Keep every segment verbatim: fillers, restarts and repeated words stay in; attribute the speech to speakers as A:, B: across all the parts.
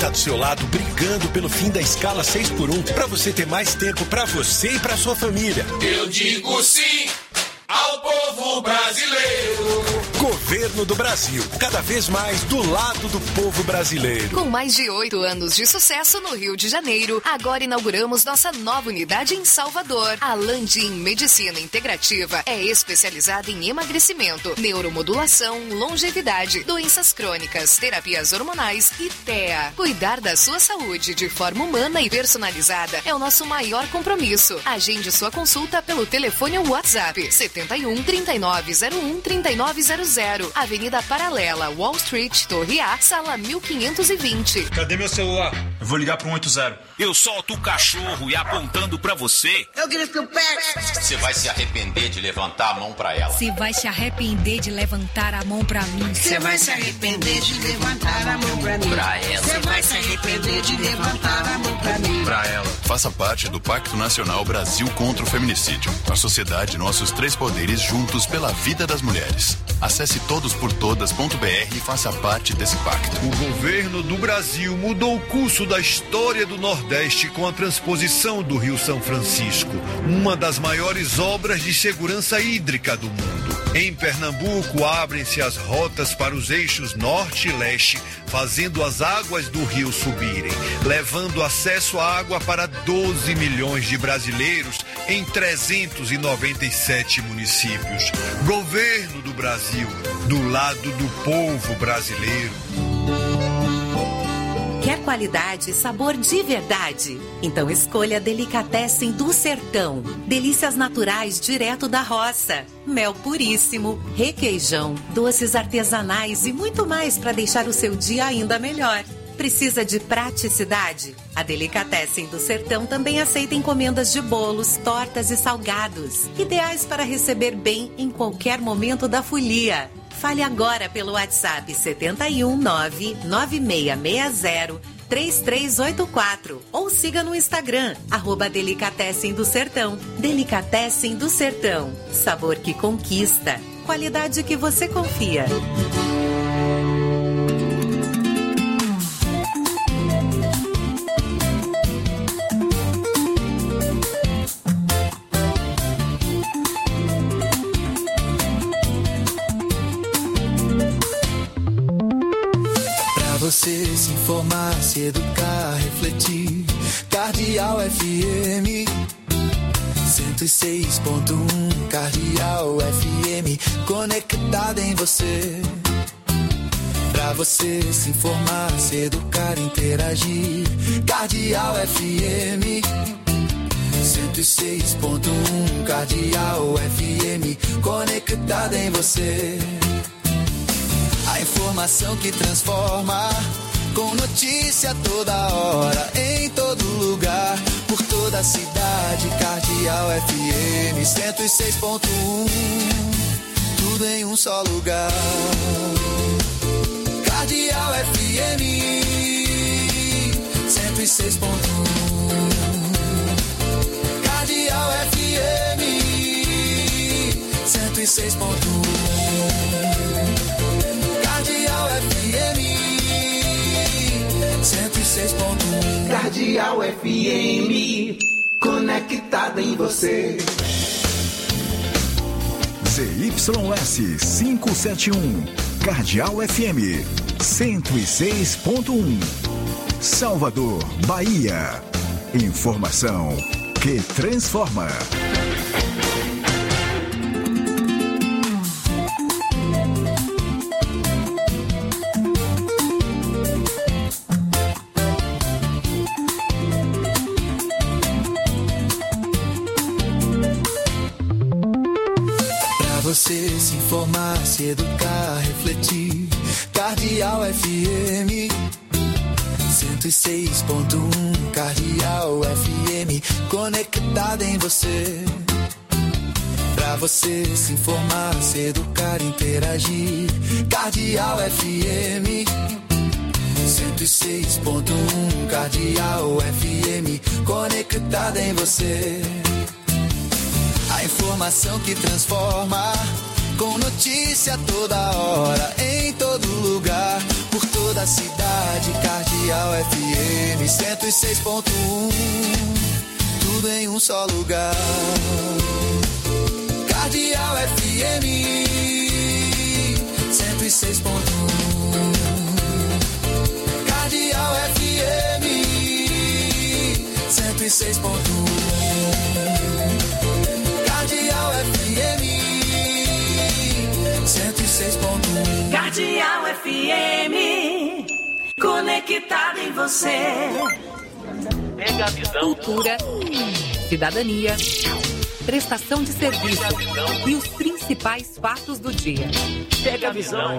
A: tá do seu lado brigando pelo fim da escala seis por um para você ter mais tempo para você e para sua família.
B: Eu digo sim ao povo brasileiro.
A: Governo do Brasil, cada vez mais do lado do povo brasileiro.
C: Com mais de oito anos de sucesso no Rio de Janeiro, agora inauguramos nossa nova unidade em Salvador. A Landim Medicina Integrativa é especializada em emagrecimento, neuromodulação, longevidade, doenças crônicas, terapias hormonais e T E A. Cuidar da sua saúde de forma humana e personalizada é o nosso maior compromisso. Agende sua consulta pelo telefone ou WhatsApp setenta e um, trinta e nove zero um, trinta e nove zero zero, Avenida Paralela, Wall Street, Torre A, sala mil quinhentos e vinte.
D: Cadê meu celular? Eu vou ligar pro um oito zero.
E: Eu solto o cachorro e apontando pra você.
F: Eu grito pet.
G: Você vai se arrepender de levantar a mão pra ela.
H: Você vai se arrepender de levantar a mão pra mim.
F: Você vai se arrepender de levantar a mão pra mim.
G: Pra ela.
F: Você vai se arrepender de levantar a mão pra mim.
D: Pra ela.
I: Faça parte do Pacto Nacional Brasil contra o Feminicídio. A sociedade, nossos três poderes juntos pela vida das mulheres. Acesse todos por todas ponto b r e faça parte desse pacto.
J: O governo do Brasil mudou o curso da história do Nordeste com a transposição do Rio São Francisco, uma das maiores obras de segurança hídrica do mundo. Em Pernambuco, abrem-se as rotas para os eixos norte e leste, fazendo as águas do rio subirem, levando acesso à água para doze milhões de brasileiros em trezentos e noventa e sete municípios. Governo do Brasil, do lado do povo brasileiro.
K: Quer qualidade e sabor de verdade? Então escolha Delicatessen do Sertão. Delícias naturais direto da roça. Mel puríssimo, requeijão, doces artesanais e muito mais para deixar o seu dia ainda melhor. Precisa de praticidade? A Delicatessen do Sertão também aceita encomendas de bolos, tortas e salgados, ideais para receber bem em qualquer momento da folia. Fale agora pelo WhatsApp setenta e um, nove nove seis seis zero, três três oito quatro ou siga no Instagram, arroba Delicatessen do Sertão. Delicatessen do Sertão. Sabor que conquista. Qualidade que você confia.
L: Você se informar, se educar, refletir. Cardeal F M cento e seis ponto um. Cardeal F M conectada em você. Pra você se informar, se educar, interagir. Cardeal F M cento e seis ponto um. Cardeal F M conectada em você. A informação que transforma, com notícia toda hora, em todo lugar, por toda a cidade. Cardeal F M cento e seis ponto um, tudo em um só lugar. Cardeal F M cento e seis ponto um. Cardeal F M cento e seis ponto um. Cardeal F M cento e seis ponto um.
F: Cardeal F M conectada em você.
M: Z Y S quinhentos e setenta e um, Cardeal F M cento e seis ponto um, Salvador, Bahia. Informação que transforma.
L: Você se informar, se educar, refletir. Cardeal F M cento e seis ponto um. Cardeal F M conectada em você. Pra você se informar, se educar, interagir. Cardeal F M cento e seis ponto um. Cardeal F M conectada em você. A informação que transforma, com notícia toda hora, em todo lugar, por toda a cidade. Cardeal F M cento e seis ponto um, tudo em um só lugar. Cardeal F M cento e seis ponto um, Cardeal F M cento e seis ponto um, Cardeal F M cento e seis ponto um.
F: Cardeal F M, conectado em você.
N: Pega a visão.
K: Cultura, cidadania, prestação de serviço e os principais fatos do dia.
N: Pega a visão.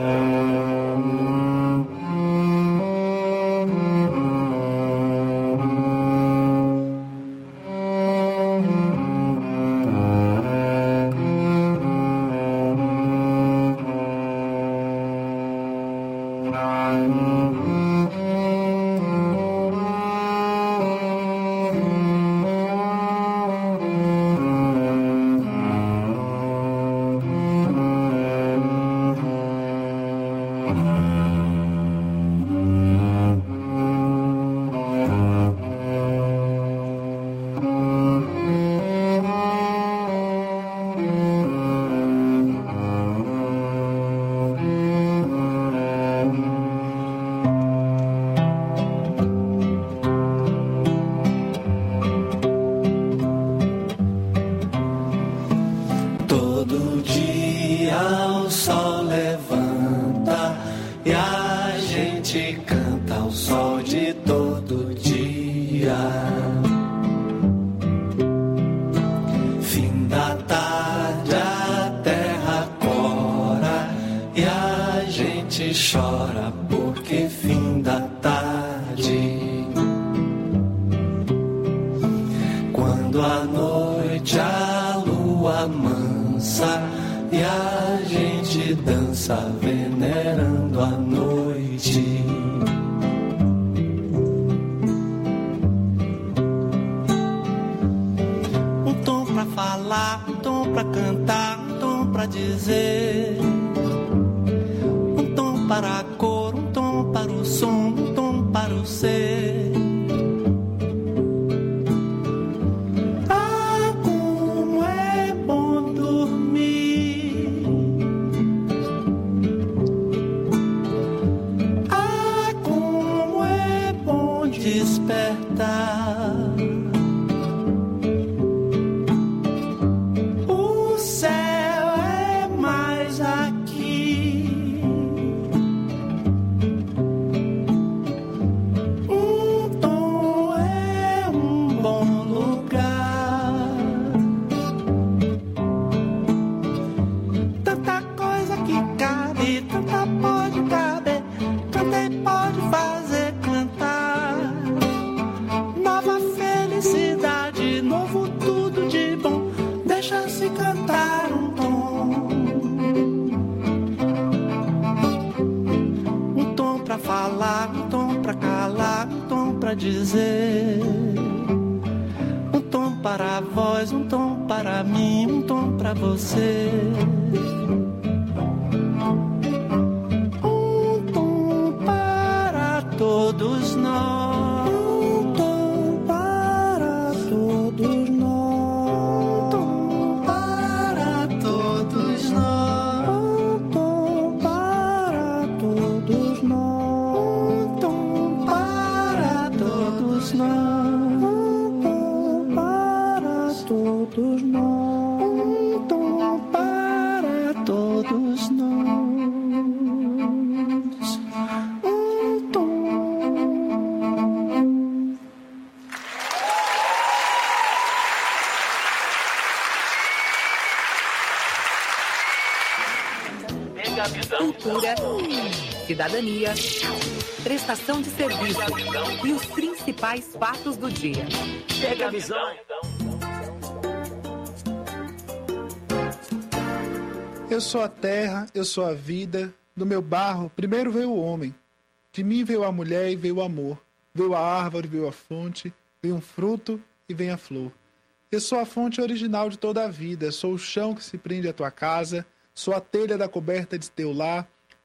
K: Cultura, cidadania, prestação de serviço e os principais fatos do dia.
N: Pega a visão.
O: Eu sou a terra, eu sou a vida. Do meu barro, primeiro veio o homem. De mim veio a mulher e veio o amor. Veio a árvore, veio a fonte, veio um fruto e vem a flor. Eu sou a fonte original de toda a vida. Sou o chão que se prende à tua casa. Sou a telha da coberta de teu lar,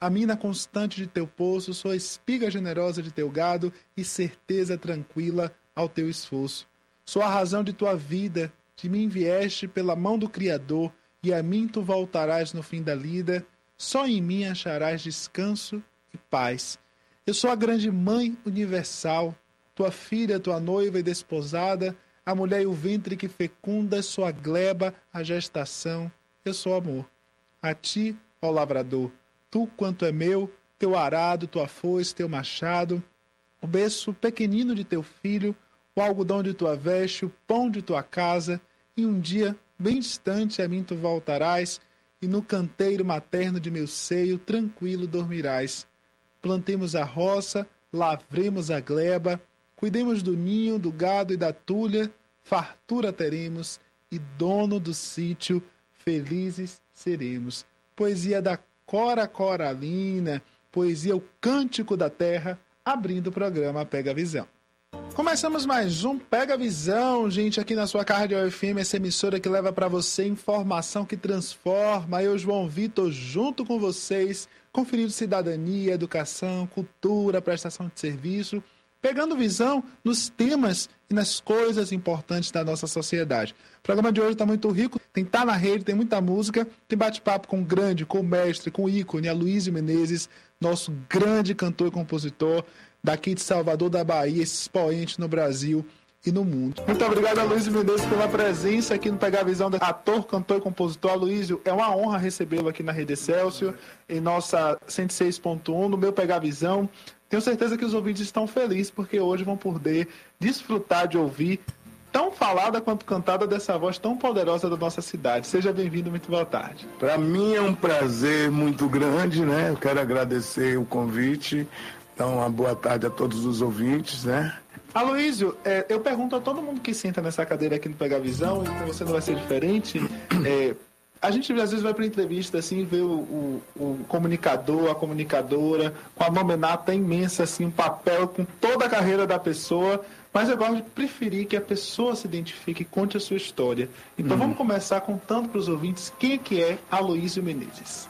O: a mina constante de teu poço, sou a espiga generosa de teu gado e certeza tranquila ao teu esforço. Sou a razão de tua vida, de mim vieste pela mão do Criador, e a mim tu voltarás no fim da lida, só em mim acharás descanso e paz. Eu sou a grande mãe universal, tua filha, tua noiva e desposada, a mulher e o ventre que fecunda, sou a gleba, a gestação, eu sou amor. A ti, ó lavrador, tu quanto é meu, teu arado, tua foice, teu machado, o berço pequenino de teu filho, o algodão de tua veste, o pão de tua casa, e um dia, bem distante, a mim tu voltarás, e no canteiro materno de meu seio, tranquilo dormirás. Plantemos a roça, lavremos a gleba, cuidemos do ninho, do gado e da tulha, fartura teremos, e dono do sítio, felizes seremos. Poesia da Cora Coralina, poesia O Cântico da Terra, abrindo o programa Pega a Visão. Começamos mais um Pega a Visão, gente, aqui na sua Cardio F M, essa emissora que leva para você informação que transforma. Eu, João Vitor, junto com vocês, conferindo cidadania, educação, cultura, prestação de serviço, pegando visão nos temas e nas coisas importantes da nossa sociedade. O programa de hoje está muito rico, tem Tá na Rede, tem muita música, tem bate-papo com o grande, com o mestre, com o ícone, Aloysio Menezes, nosso grande cantor e compositor daqui de Salvador, da Bahia, esse expoente no Brasil e no mundo. Muito obrigado, Aloysio Menezes, pela presença aqui no Pegar a Visão, ator, cantor e compositor. Aloysio, é uma honra recebê-lo aqui na Rede Excelsior, em nossa cento e seis ponto um, no meu Pegar a Visão. Tenho certeza que os ouvintes estão felizes, porque hoje vão poder desfrutar de ouvir tão falada quanto cantada dessa voz tão poderosa da nossa cidade. Seja bem-vindo, muito boa tarde.
P: Para mim é um prazer muito grande, né? Eu quero agradecer o convite. Então, uma boa tarde a todos os ouvintes, né?
O: Aloysio, é, eu pergunto a todo mundo que senta nessa cadeira aqui no Pegar a Visão, e com você não vai ser diferente, é, a gente às vezes vai para entrevista assim e vê o, o, o comunicador, a comunicadora, com a nominata imensa, assim, um papel com toda a carreira da pessoa, mas eu gosto de preferir que a pessoa se identifique e conte a sua história. Então, hum. vamos começar contando para os ouvintes quem é que é Aloysio Menezes.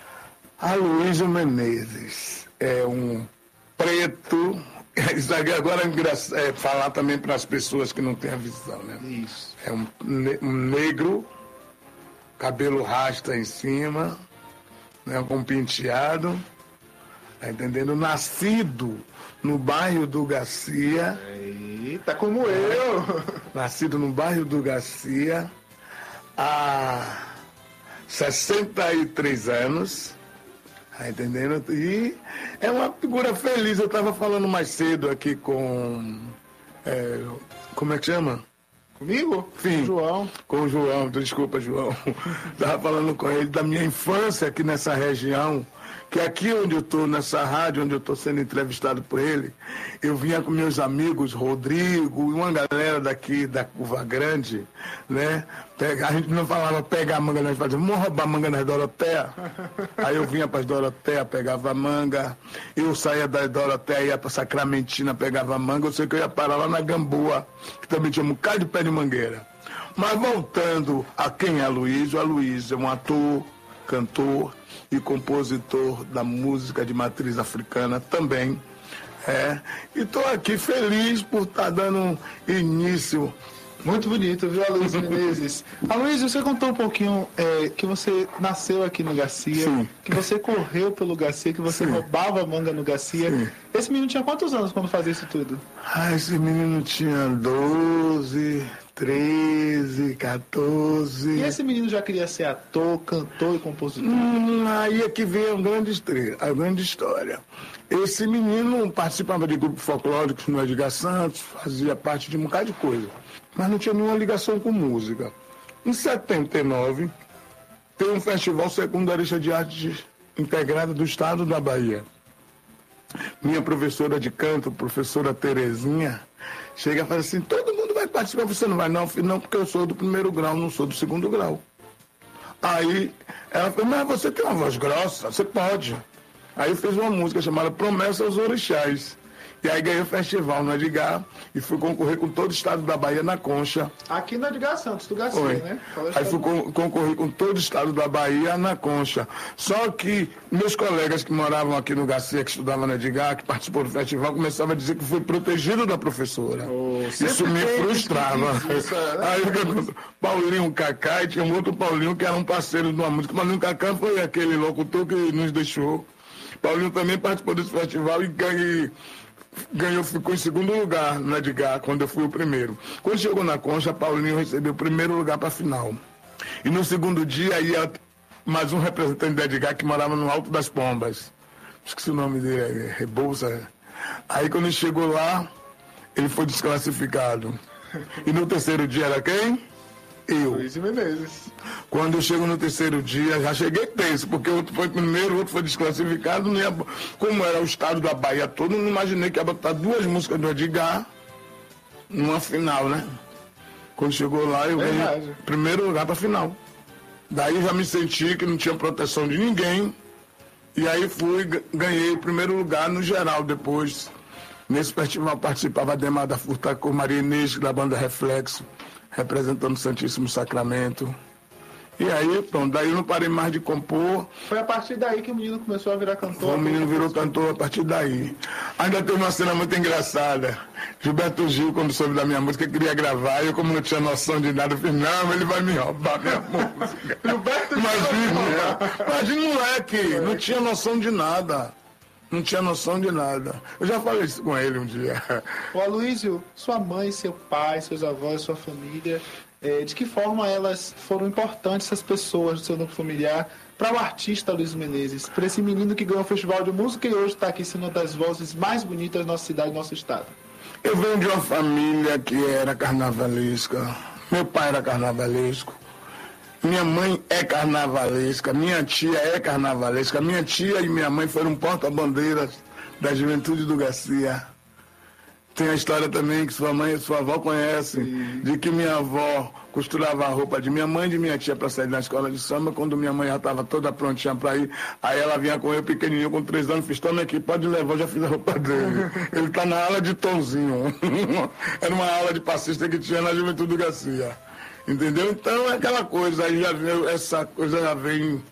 P: Aloysio Menezes é um preto. Isso agora é, é falar também para as pessoas que não têm a visão, né?
O: Isso.
P: É um, um negro, cabelo rasta em cima, né, com penteado, tá entendendo? Nascido no bairro do Garcia.
O: Eita, como eu!
P: Nascido no bairro do Garcia há sessenta e três anos. Tá entendendo? E é uma figura feliz. Eu estava falando mais cedo aqui com... É, como é que chama?
O: Comigo?
P: Sim.
O: Com o João.
P: Com o João, desculpa, João. Estava falando com ele da minha infância aqui nessa região, que aqui onde eu estou, nessa rádio, onde eu estou sendo entrevistado por ele, eu vinha com meus amigos, Rodrigo, e uma galera daqui da Curva Grande, né? A gente não falava pegar manga, nós fazíamos, vamos roubar manga nas Doroteia. Aí eu vinha para as Doroteia, pegava manga, eu saía da Doroteia, ia para Sacramentina, pegava manga, eu sei que eu ia parar lá na Gamboa, que também tinha um bocado de pé de mangueira. Mas voltando a quem é Aloysio, Aloysio é um ator, cantor e compositor da música de matriz africana também. É, e estou aqui feliz por estar tá dando início.
O: Muito bonito, viu, Aloysio Menezes? Aloysio, você contou um pouquinho é, que você nasceu aqui no Garcia, Sim. que você correu pelo Garcia, que você Sim. roubava manga no Garcia. Sim. Esse menino tinha quantos anos quando fazia isso tudo?
P: Ah, esse menino tinha doze, treze, quatorze.
O: E esse menino já queria ser ator, cantor e compositor?
P: Hum, aí é que vem a grande, estrela, a grande história. Esse menino participava de grupos folclóricos no Edgar Santos, fazia parte de um bocado de coisa, mas não tinha nenhuma ligação com música. Em setenta e nove, tem um festival secundarista de arte integrada do estado da Bahia. Minha professora de canto, professora Terezinha, chega e fala assim, todo mundo vai participar, você não vai? Não, não, porque eu sou do primeiro grau, não sou do segundo grau. Aí ela falou, mas você tem uma voz grossa, você pode. Aí eu fiz uma música chamada Promessa aos Orixás, E aí ganhei o festival no Edgar e fui concorrer com todo o estado da Bahia na Concha.
O: Aqui no Edgar Santos, do Garcia,
P: Foi.
O: né?
P: Aí fui con concorrer com todo o estado da Bahia na Concha. Só que meus colegas que moravam aqui no Garcia, que estudavam no Edgar, que participou do festival, começavam a dizer que fui protegido da professora. Oh, isso me frustrava. Isso, né? Aí eu, Paulinho Cacá, e tinha um outro Paulinho que era um parceiro de uma música. Paulinho Cacá foi aquele locutor que nos deixou. Paulinho também participou desse festival e ganhei. Ganhou, ficou em segundo lugar no Edgar, quando eu fui o primeiro. Quando chegou na Concha, Paulinho recebeu o primeiro lugar para a final. E no segundo dia ia mais um representante do Edgar que morava no Alto das Pombas. Esqueci o nome dele, é Rebouça. Aí quando ele chegou lá, ele foi desclassificado. E no terceiro dia era quem? Eu.
O: Luiz Menezes.
P: Quando eu chego no terceiro dia, já cheguei tenso, porque o outro foi primeiro, o outro foi desclassificado. Não ia, como era o estado da Bahia todo, não imaginei que ia botar duas músicas do Edgar numa final, né? Quando chegou lá, eu ganhei primeiro lugar para final. Daí já me senti que não tinha proteção de ninguém. E aí fui, ganhei o primeiro lugar no geral depois. Nesse festival participava a Demada Furtacô, Maria Inês, da banda Reflexo, representando o Santíssimo Sacramento. E aí, pronto, daí eu não parei mais de compor.
O: Foi a partir daí que o menino começou a virar cantor?
P: O menino virou cantor a partir daí. Ainda tem uma cena muito engraçada. Gilberto Gil, quando soube da minha música, queria gravar. E eu, como não tinha noção de nada, eu falei, não, ele vai me roubar minha música.
O: Gilberto
P: Imagina, imagina um moleque, não tinha noção de nada. Não tinha noção de nada. Eu já falei isso com ele um dia.
O: Ô Aloysio, sua mãe, seu pai, seus avós, sua família, é, de que forma elas foram importantes, essas pessoas do seu núcleo familiar, para o artista Luiz Menezes, para esse menino que ganhou o Festival de Música e hoje está aqui sendo uma das vozes mais bonitas da nossa cidade e do nosso estado?
P: Eu venho de uma família que era carnavalesca. Meu pai era carnavalesco. Minha mãe é carnavalesca, minha tia é carnavalesca. Minha tia e minha mãe foram porta-bandeiras da juventude do Garcia. Tem a história também que sua mãe e sua avó conhecem, sim, de que minha avó costurava a roupa de minha mãe e de minha tia para sair da escola de samba. Quando minha mãe já estava toda prontinha para ir, aí ela vinha com eu pequenininho, com três anos, fiz, toma aqui, pode levar, eu já fiz a roupa dele. Ele está na aula de Tonzinho. Era uma aula de passista que tinha na juventude do Garcia. Entendeu? Então é aquela coisa, aí já veio, essa coisa já vem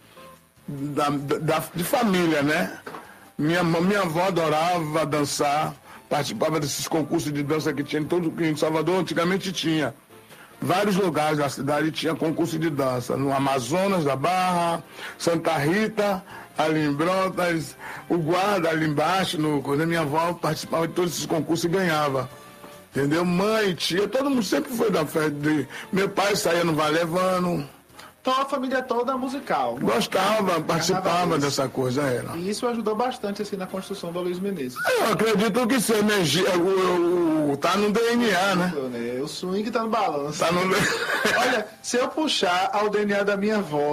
P: da, da, de família, né? Minha, minha avó adorava dançar, participava desses concursos de dança que tinha em todo em Salvador, antigamente tinha. Vários lugares da cidade tinha concurso de dança, no Amazonas da Barra, Santa Rita, ali em Brotas, o Guarda ali embaixo, no, quando a minha avó participava de todos esses concursos e ganhava. Entendeu? Mãe, tia, todo mundo sempre foi da festa. De... Meu pai saía no Vai Levando.
O: Então a família toda musical.
P: Gostava, participava dessa coisa, era.
O: E isso ajudou bastante assim na construção do Aloysio Menezes.
P: Eu acredito que isso é energia, o, o, o, tá no D N A, né?
O: O swing tá no balanço.
P: Tá no...
O: Olha, se eu puxar ao D N A da minha avó...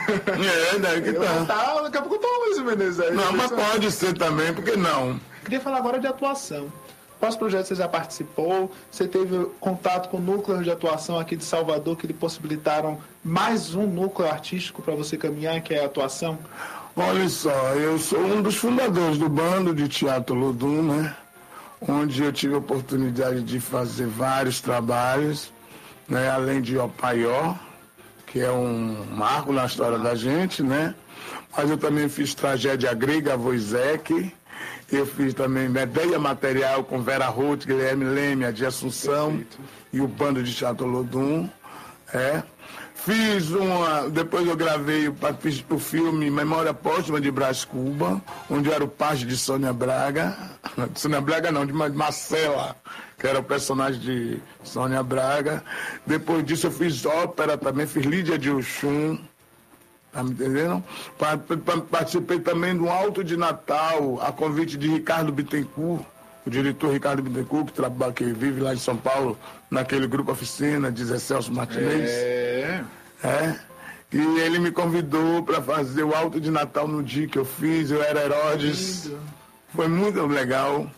P: É, deve que tá.
O: tá. Daqui a pouco tá o Aloysio Menezes aí.
P: Não, mas pode ser também, porque não?
O: Queria falar agora de atuação. Quais projetos você já participou? Você teve contato com núcleos de atuação aqui de Salvador que lhe possibilitaram mais um núcleo artístico para você caminhar, que é a atuação?
P: Olha só, eu sou um dos fundadores do Bando de Teatro Lodum, né? Onde eu tive a oportunidade de fazer vários trabalhos, né? Além de Opaió, que é um marco na história da gente, né? Mas eu também fiz Tragédia Grega, Voisek. Eu fiz também Medeia Material com Vera Roth, Guilherme Leme, de Assunção. Perfeito. E o Bando de Teatro Lodum. É. Fiz uma. Depois eu gravei fiz o filme Memória Póstuma de Brás Cuba, onde era o pajem de Sônia Braga. Sônia Braga não, de Marcela, que era o personagem de Sônia Braga. Depois disso eu fiz ópera também, fiz Lídia de Oxum. Tá me entendendo? Participei também do Alto de Natal, a convite de Ricardo Bittencourt, o diretor Ricardo Bittencourt, que, trabalha, que vive lá em São Paulo, naquele grupo Oficina, de Zé Celso Martinez.
O: É.
P: É. E ele me convidou para fazer o Alto de Natal no dia que eu fiz, eu era Herodes. Lindo. Foi muito legal.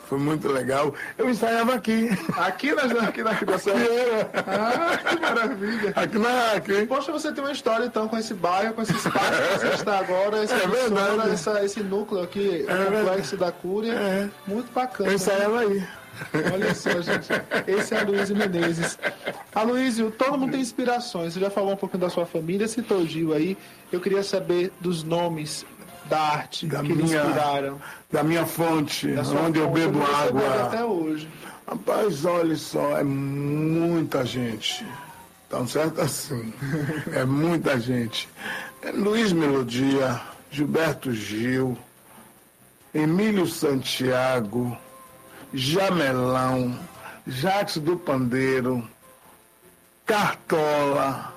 P: Foi muito legal. Eu ensaiava aqui.
O: Aqui na aqui na, aqui na Ah, que maravilha.
P: Aqui na aqui.
O: Poxa, você tem uma história então com esse bairro, com esse espaço que você está agora, essa
P: é verdade.
O: Essa, esse núcleo aqui, é o complexo da Cúria. É. Muito bacana.
P: Eu ensaiava aí.
O: Olha só, gente. Esse é Aloysio Menezes. Aloysio, todo mundo tem inspirações. Você já falou um pouquinho da sua família, citou o Gil aí. Eu queria saber dos nomes da arte
P: da
O: que
P: minha,
O: inspiraram.
P: Da minha fonte,
O: da
P: onde
O: fonte,
P: eu bebo água.
O: Até hoje.
P: Rapaz, olha só, é muita gente. Tão certo assim. É muita gente. É Luiz Melodia, Gilberto Gil, Emílio Santiago, Jamelão, Jacques do Pandeiro, Cartola,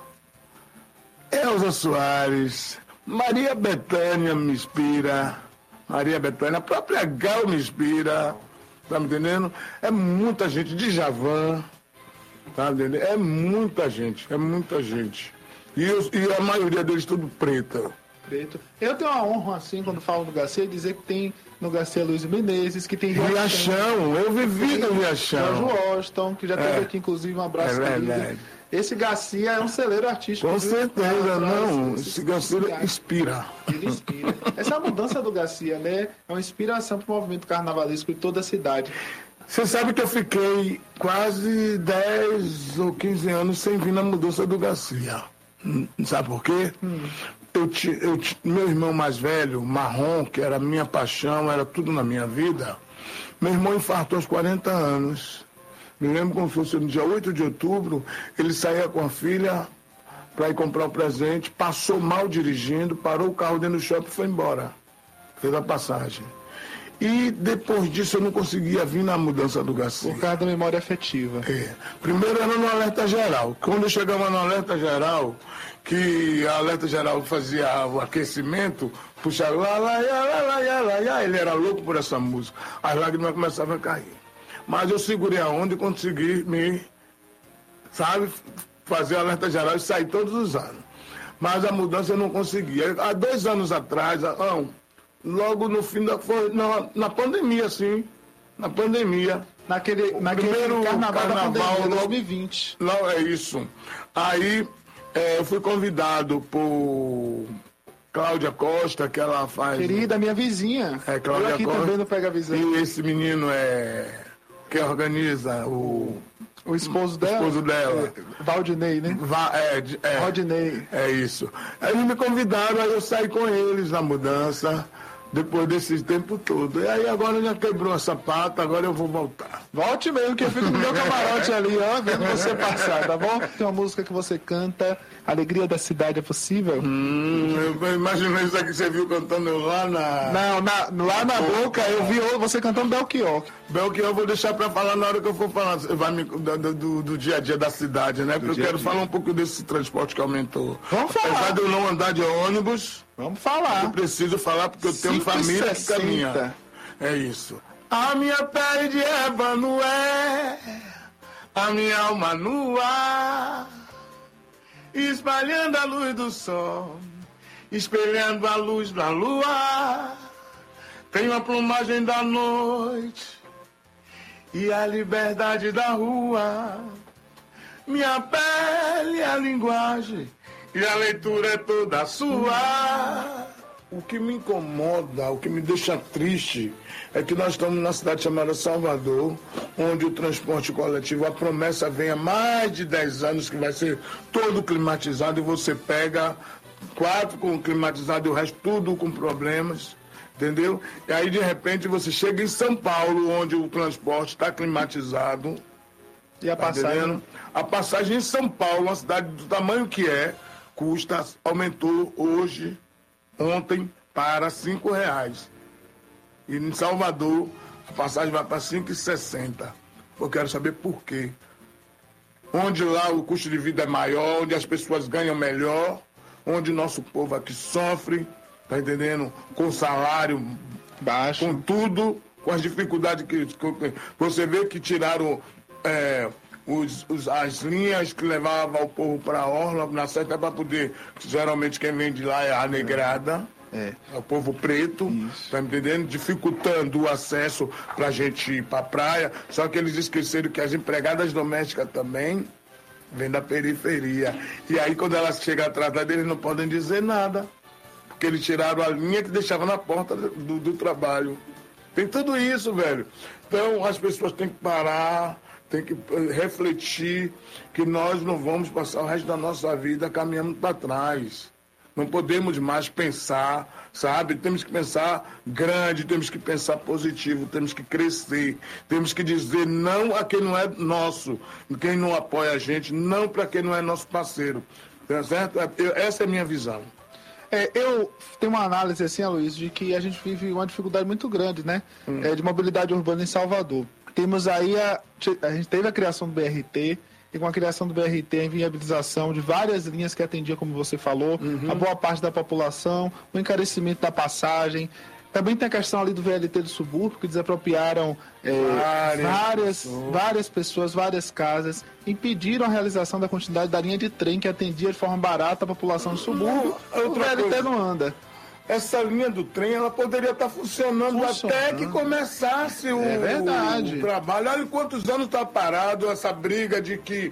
P: Elza Soares, Maria Bethânia me inspira, Maria Bethânia, a própria Gal me inspira, tá me entendendo? É muita gente, Djavan, tá me entendendo? É muita gente, é muita gente. E, eu, e a maioria deles tudo preta.
O: Preto. Eu tenho uma honra, assim, quando falo no Garcia, dizer que tem no Garcia Aloysio Menezes, que tem
P: Riachão. Riachão, eu vivi no Riachão.
O: Jorge Washington, que já teve é. aqui, inclusive, um abraço.
P: É verdade.
O: Esse Garcia é um celeiro artístico.
P: Com certeza, não. Esse, esse Garcia inspira.
O: Ele inspira. Essa mudança do Garcia, né, é uma inspiração para o movimento carnavalesco de toda a cidade.
P: Você sabe que eu fiquei quase dez ou quinze anos sem vir na mudança do Garcia. Sabe por quê? Hum. Eu, eu, meu irmão mais velho, Marrom, que era a minha paixão, era tudo na minha vida, meu irmão infartou aos quarenta anos. Me lembro como fosse no dia oito de outubro, ele saía com a filha para ir comprar um presente, passou mal dirigindo, parou o carro dentro do shopping e foi embora. Fez a passagem. E depois disso eu não conseguia vir na mudança do Garcia.
O: Por causa da memória afetiva.
P: É. Primeiro era no Alerta Geral. Quando eu chegava no Alerta Geral, que a Alerta Geral fazia o aquecimento, puxava lá, lá, lá, lá, lá, lá, lá, ele era louco por essa música. As lágrimas começavam a cair. Mas eu segurei a onda e consegui me, sabe, fazer o Alerta Geral e sair todos os anos. Mas a mudança eu não conseguia. Há dois anos atrás, não, logo no fim da... Foi, na, na pandemia, sim. Na pandemia.
O: Naquele, naquele
P: primeiro
O: carnaval,
P: carnaval
O: da pandemia,
P: logo,
O: dois mil e vinte.
P: Não, é isso. Aí é, eu fui convidado por Cláudia Costa, que ela faz...
O: Querida, minha vizinha.
P: É, Cláudia
O: eu aqui
P: Costa.
O: também no Pega Visão.
P: E esse menino é... que organiza o...
O: O esposo dela?
P: O esposo dela.
O: É, Valdinei, né?
P: Va, é, é,
O: Valdinei.
P: É isso. Aí eles me convidaram, aí eu saí com eles na mudança, depois desse tempo todo. E aí agora já quebrou a sapata, agora eu vou voltar.
O: Volte mesmo, que eu fico no meu camarote ali, ó, vendo você passar, tá bom? Tem uma música que você canta, Alegria da Cidade é Possível?
P: Hum, eu imaginei isso aqui, você viu cantando eu lá na...
O: Não, na, lá na boca eu vi você cantando Belchior.
P: Belchior eu vou deixar pra falar na hora que eu for falar vai me, do, do, do dia a dia da cidade, né? Porque eu quero falar um pouco desse transporte que aumentou.
O: Vamos falar.
P: Apesar de eu não andar de ônibus...
O: Vamos falar.
P: Eu preciso falar porque eu tenho família que caminha. É isso. A minha pele de ébano é a minha alma nua, espalhando a luz do sol, espelhando a luz da lua. Tenho a plumagem da noite e a liberdade da rua. Minha pele é a linguagem e a leitura é toda sua. O que me incomoda, o que me deixa triste, é que nós estamos numa cidade chamada Salvador, onde o transporte coletivo, a promessa vem há mais de dez anos que vai ser todo climatizado, e você pega quatro com climatizado e o resto tudo com problemas, entendeu? E aí, de repente, você chega em São Paulo, onde o transporte está climatizado.
O: E a passagem?
P: Tá a passagem em São Paulo, uma cidade do tamanho que é, custa, aumentou hoje, ontem, para cinco reais. E em Salvador, a passagem vai para cinco reais e sessenta centavos. Eu quero saber por quê. Onde lá o custo de vida é maior, onde as pessoas ganham melhor, onde o nosso povo aqui sofre, tá entendendo? Com salário baixo, com tudo, com as dificuldades que... Você vê que tiraram... É, Os, os, as linhas que levavam o povo para a orla, na certa, para poder, geralmente quem vem de lá é a negrada,
O: É.
P: É o povo preto, Isso. tá me entendendo? Dificultando o acesso pra gente ir pra praia. Só que eles esqueceram que as empregadas domésticas também vêm da periferia. E aí, quando elas chegam atrás deles, eles não podem dizer nada. Porque eles tiraram a linha que deixava na porta do, do trabalho. Tem tudo isso, velho. Então, as pessoas têm que parar, têm que refletir que nós não vamos passar o resto da nossa vida caminhando para trás. Não podemos mais pensar, sabe? Temos que pensar grande, temos que pensar positivo, temos que crescer, temos que dizer não a quem não é nosso, quem não apoia a gente, não para quem não é nosso parceiro. Tá certo? Essa é a minha visão.
O: É, eu tenho uma análise assim, Aloysio, de que a gente vive uma dificuldade muito grande, né? Hum. É, de mobilidade urbana em Salvador. Temos aí, a, a gente teve a criação do B R T, e com a criação do B R T, a inviabilização de várias linhas que atendia, como você falou, uhum. a boa parte da população, o encarecimento da passagem. Também tem a questão ali do V L T do subúrbio, que desapropriaram é, várias, várias, pessoas. várias pessoas, várias casas, impediram a realização da continuidade da linha de trem que atendia de forma barata a população do subúrbio. Não, o V L T coisa. não anda.
P: Essa linha do trem, ela poderia estar funcionando, funcionando. até que começasse o,
O: é verdade.
P: o trabalho. Olha quantos anos está parado essa briga de que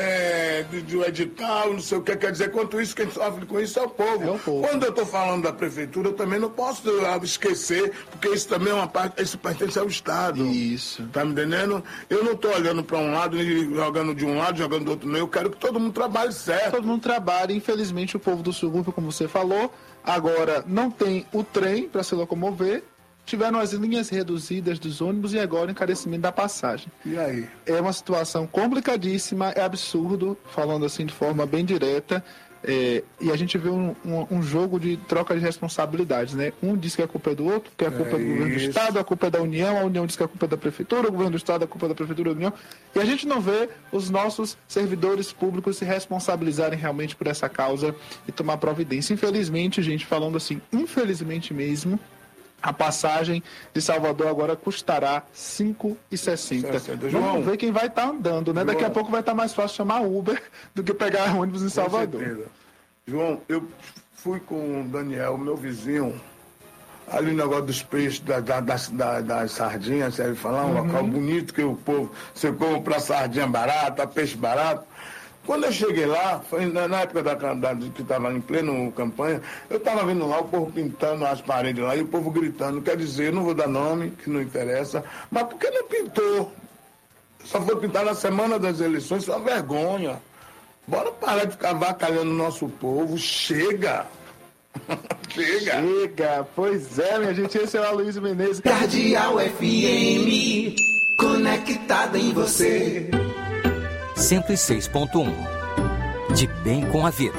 P: é, de, de edital, não sei o que, quer dizer, quanto isso, quem sofre com isso é o povo.
O: É o povo.
P: Quando eu estou falando da prefeitura, eu também não posso esquecer, porque isso também é uma parte, isso pertence ao Estado.
O: Isso.
P: Tá me entendendo? Eu não estou olhando para um lado, jogando de um lado, jogando do outro, não. Eu quero que todo mundo trabalhe certo.
O: Todo mundo trabalhe. Infelizmente, o povo do subúrbio, como você falou, agora não tem o trem para se locomover, tiveram as linhas reduzidas dos ônibus e agora o encarecimento da passagem.
P: E aí?
O: É uma situação complicadíssima, é absurdo, falando assim de forma bem direta, é, e a gente vê um, um, um jogo de troca de responsabilidades, né? Um diz que a culpa é do outro, que a culpa é, é do governo do Estado, a culpa é da União, a União diz que a culpa é da Prefeitura, o governo do Estado, a culpa é da Prefeitura da União, e a gente não vê os nossos servidores públicos se responsabilizarem realmente por essa causa e tomar providência. Infelizmente, gente, falando assim, infelizmente mesmo, a passagem de Salvador agora custará cinco reais e sessenta centavos. Vamos ver quem vai estar tá andando, né? João, daqui a pouco vai estar tá mais fácil chamar Uber do que pegar ônibus em Salvador.
P: Certeza. João, eu fui com o Daniel, meu vizinho, ali no negócio dos peixes, da, da, das, da, das sardinhas, serve falar, um uhum. local bonito que o povo, você compra sardinha barata, peixe barato. Quando eu cheguei lá, foi na, na época da, da, que estava em pleno campanha, eu estava vendo lá o povo pintando as paredes lá e o povo gritando. Quer dizer, eu não vou dar nome, que não interessa, mas por que não pintou? Só foi pintar na semana das eleições, isso é uma vergonha. Bora parar de ficar avacalhando o nosso povo, chega! Chega!
O: Chega! Pois é, minha gente, esse é o Aloysio Menezes.
L: Cardeal F M, conectada em você.
Q: cento e seis ponto um. De bem com a vida.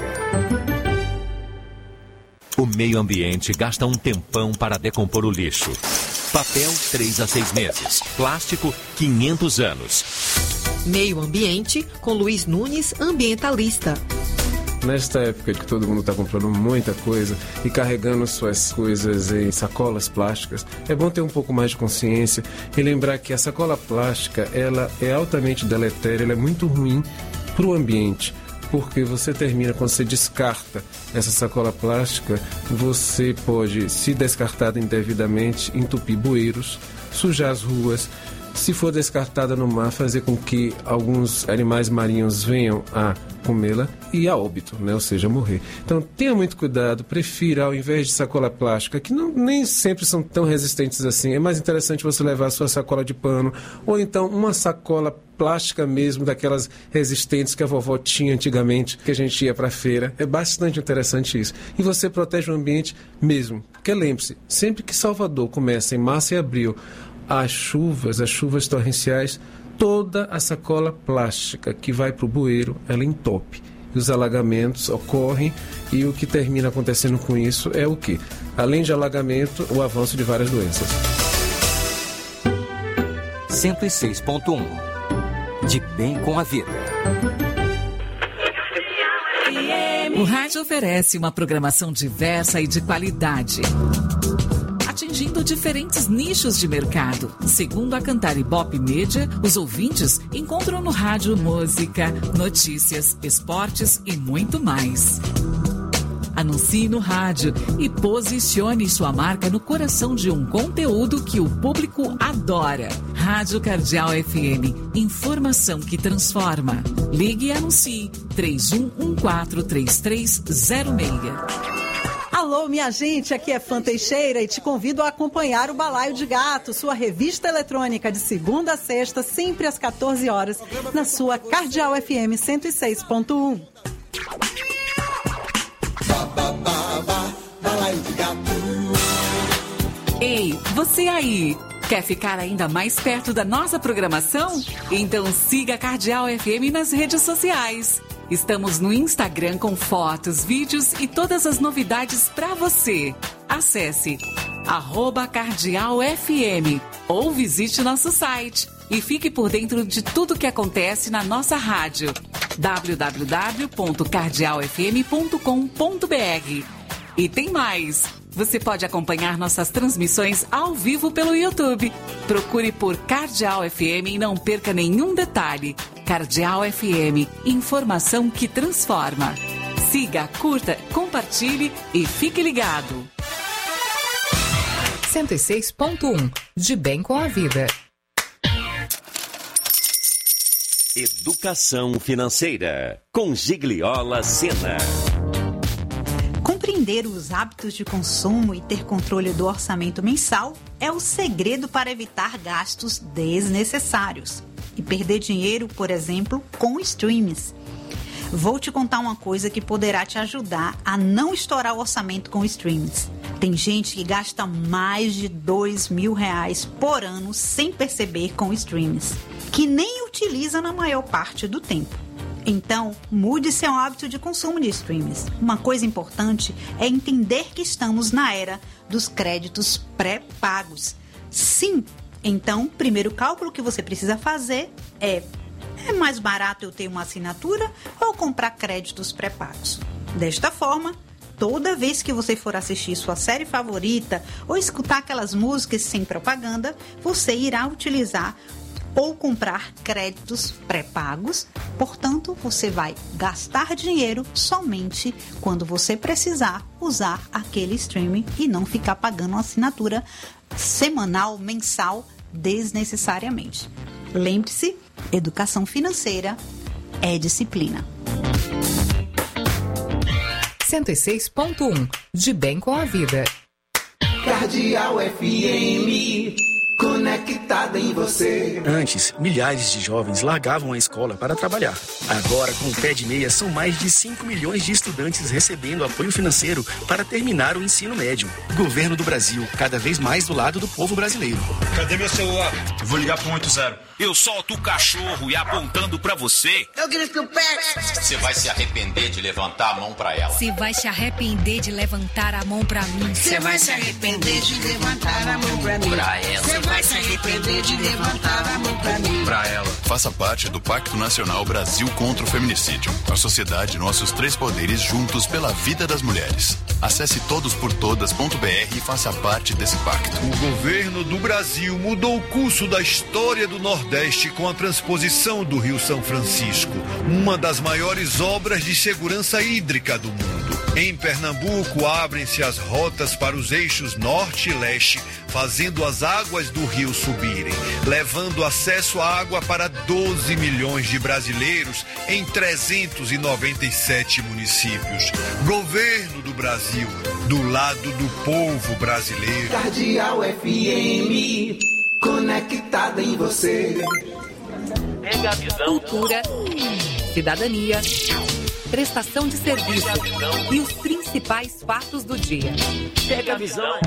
Q: O meio ambiente gasta um tempão para decompor o lixo. Papel, três a seis meses. Plástico, quinhentos anos.
R: Meio ambiente, com Luiz Nunes, ambientalista.
S: Nesta época de que todo mundo está comprando muita coisa e carregando suas coisas em sacolas plásticas, é bom ter um pouco mais de consciência e lembrar que a sacola plástica ela é altamente deletéria, ela é muito ruim para o ambiente, porque você termina, quando você descarta essa sacola plástica, você pode, se descartada indevidamente, entupir bueiros, sujar as ruas. Se for descartada no mar, fazer com que alguns animais marinhos venham a comê-la e a óbito, né? Ou seja, morrer. Então, tenha muito cuidado, prefira, ao invés de sacola plástica, que não, nem sempre são tão resistentes assim, é mais interessante você levar a sua sacola de pano, ou então uma sacola plástica mesmo, daquelas resistentes que a vovó tinha antigamente, que a gente ia para a feira. É bastante interessante isso. E você protege o ambiente mesmo. Porque lembre-se, sempre que Salvador começa em março e abril, as chuvas, as chuvas torrenciais, toda a sacola plástica que vai para o bueiro, ela entope. E os alagamentos ocorrem e o que termina acontecendo com isso é o quê? Além de alagamento, o avanço de várias doenças.
Q: cento e seis ponto um. De bem com a vida.
T: O rádio oferece uma programação diversa e de qualidade, atingindo diferentes nichos de mercado. Segundo a Cantar Ibope Media, os ouvintes encontram no rádio música, notícias, esportes e muito mais. Anuncie no rádio e posicione sua marca no coração de um conteúdo que o público adora. Rádio Cardeal F M. Informação que transforma. Ligue e anuncie três um um quatro, três três zero seis.
U: Alô, minha gente, aqui é Fã Teixeira e te convido a acompanhar o Balaio de Gato, sua revista eletrônica de segunda a sexta, sempre às quatorze horas, na sua Cardeal F M cento e seis ponto um.
T: Ei, você aí! Quer ficar ainda mais perto da nossa programação? Então siga a Cardeal F M nas redes sociais. Estamos no Instagram com fotos, vídeos e todas as novidades para você. Acesse arroba Cardeal F M ou visite nosso site e fique por dentro de tudo que acontece na nossa rádio. w w w ponto cardeal f m ponto com ponto b r. E tem mais! Você pode acompanhar nossas transmissões ao vivo pelo YouTube. Procure por Cardeal F M e não perca nenhum detalhe. Cardeal F M, informação que transforma. Siga, curta, compartilhe e fique ligado.
C: cento e seis ponto um, de bem com a vida.
Q: Educação financeira, com Gigliola Sena.
V: Compreender os hábitos de consumo e ter controle do orçamento mensal é o segredo para evitar gastos desnecessários e perder dinheiro, por exemplo, com streams. Vou te contar uma coisa que poderá te ajudar a não estourar o orçamento com streams. Tem gente que gasta mais de dois mil reais por ano sem perceber com streams, que nem utiliza na maior parte do tempo. Então, mude seu hábito de consumo de streams. Uma coisa importante é entender que estamos na era dos créditos pré-pagos. Sim, então, o primeiro cálculo que você precisa fazer é: é mais barato eu ter uma assinatura ou comprar créditos pré-pagos? Desta forma, toda vez que você for assistir sua série favorita ou escutar aquelas músicas sem propaganda, você irá utilizar ou comprar créditos pré-pagos. Portanto, você vai gastar dinheiro somente quando você precisar usar aquele streaming e não ficar pagando uma assinatura semanal, mensal, desnecessariamente. Lembre-se, educação financeira é disciplina.
C: cento e seis ponto um, de bem com a vida.
L: Cardeal F M, conectada em você.
A: Antes, milhares de jovens largavam a escola para trabalhar. Agora, com o Pé de Meia, são mais de cinco milhões de estudantes recebendo apoio financeiro para terminar o ensino médio. Governo do Brasil, cada vez mais do lado do povo brasileiro.
D: Cadê meu celular? Eu vou ligar para um oito zero.
E: Eu solto o cachorro e apontando pra você.
B: Eu grito o pé.
G: Você vai se arrepender de levantar a mão pra ela.
H: Você vai se arrepender de levantar a mão pra mim.
B: Você vai se arrepender de levantar a mão pra mim.
G: Pra ela.
B: Você vai se arrepender de levantar a mão pra mim.
I: Pra ela. Faça parte do Pacto Nacional Brasil contra o Feminicídio. A sociedade, nossos três poderes juntos pela vida das mulheres. Acesse todos por todas ponto b r e faça parte desse pacto.
J: O governo do Brasil mudou o curso da história do Nordeste com a transposição do Rio São Francisco, uma das maiores obras de segurança hídrica do mundo. Em Pernambuco, abrem-se as rotas para os eixos norte e leste, fazendo as águas do rio subirem, levando acesso à água para doze milhões de brasileiros em trezentos e noventa e sete municípios. Governo do Brasil, do lado do povo brasileiro.
L: Cardeal F M, conectada em você.
N: Pega a visão.
C: Cultura, cidadania, prestação de serviço e os principais fatos do dia.
N: Pega a visão.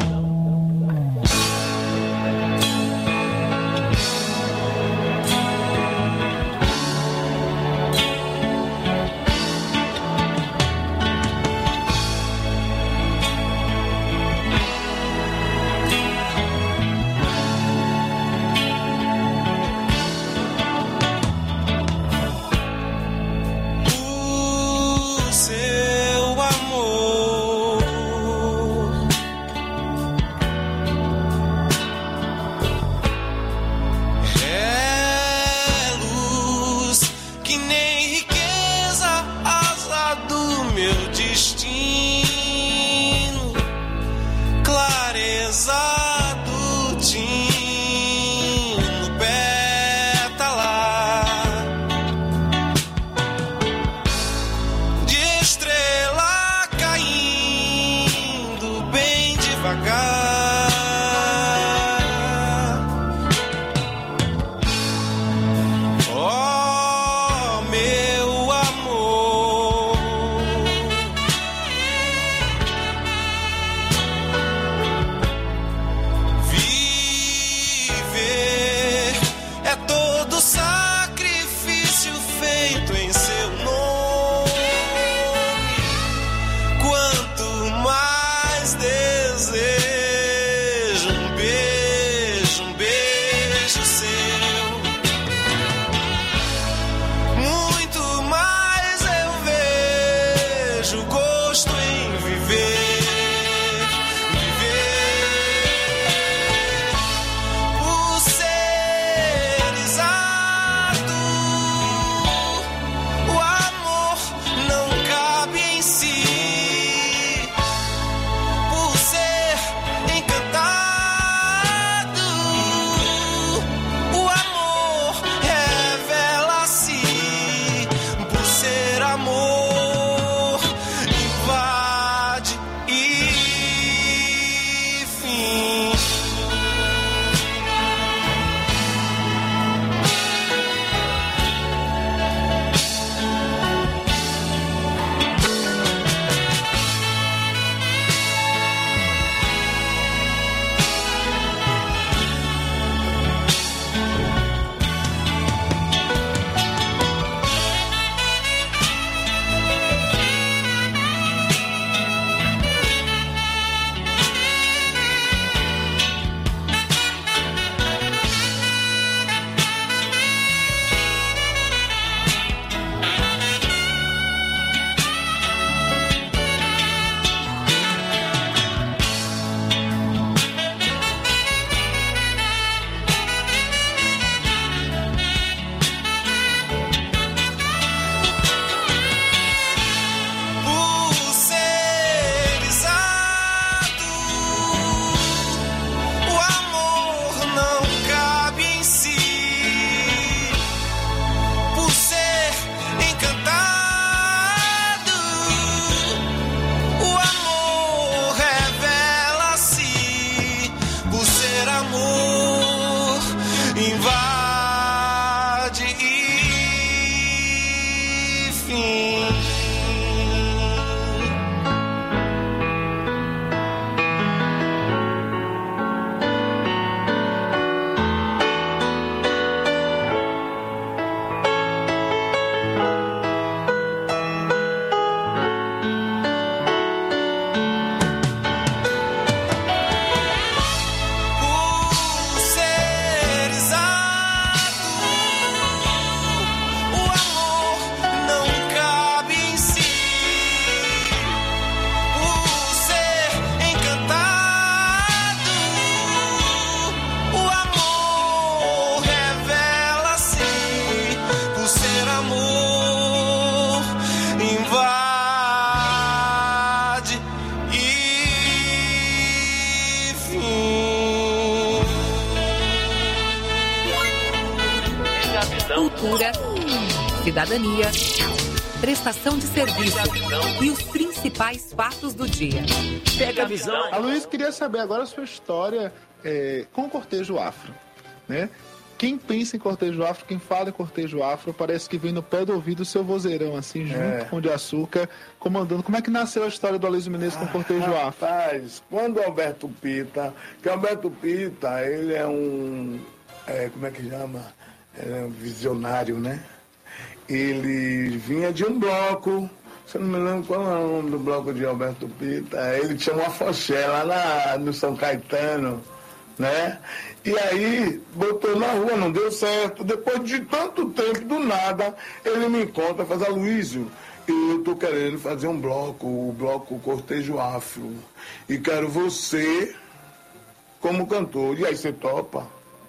K: cultura, cidadania, prestação de serviço e os principais fatos do dia.
N: Pega a visão.
O: A Luiz queria saber agora a sua história é, com o cortejo afro, né? Quem pensa em cortejo afro, quem fala em cortejo afro, parece que vem no pé do ouvido o seu vozeirão, assim, junto
P: É.
O: com o de açúcar, comandando. Como é que nasceu a história do Aloysio Menezes com o cortejo afro?
P: Rapaz, quando o Alberto Pita, que o Alberto Pita, ele é um, é, como é que chama? Ele é um visionário, né? Ele vinha de um bloco, se eu não me lembro qual é o nome do bloco de Alberto Pita, ele tinha uma foché lá na, no São Caetano, né? E aí, botou na rua, não deu certo. Depois de tanto tempo, do nada, ele me encontra, faz Aloysio, eu tô querendo fazer um bloco, o bloco Cortejo Afro, e quero você como cantor. E aí, você topa?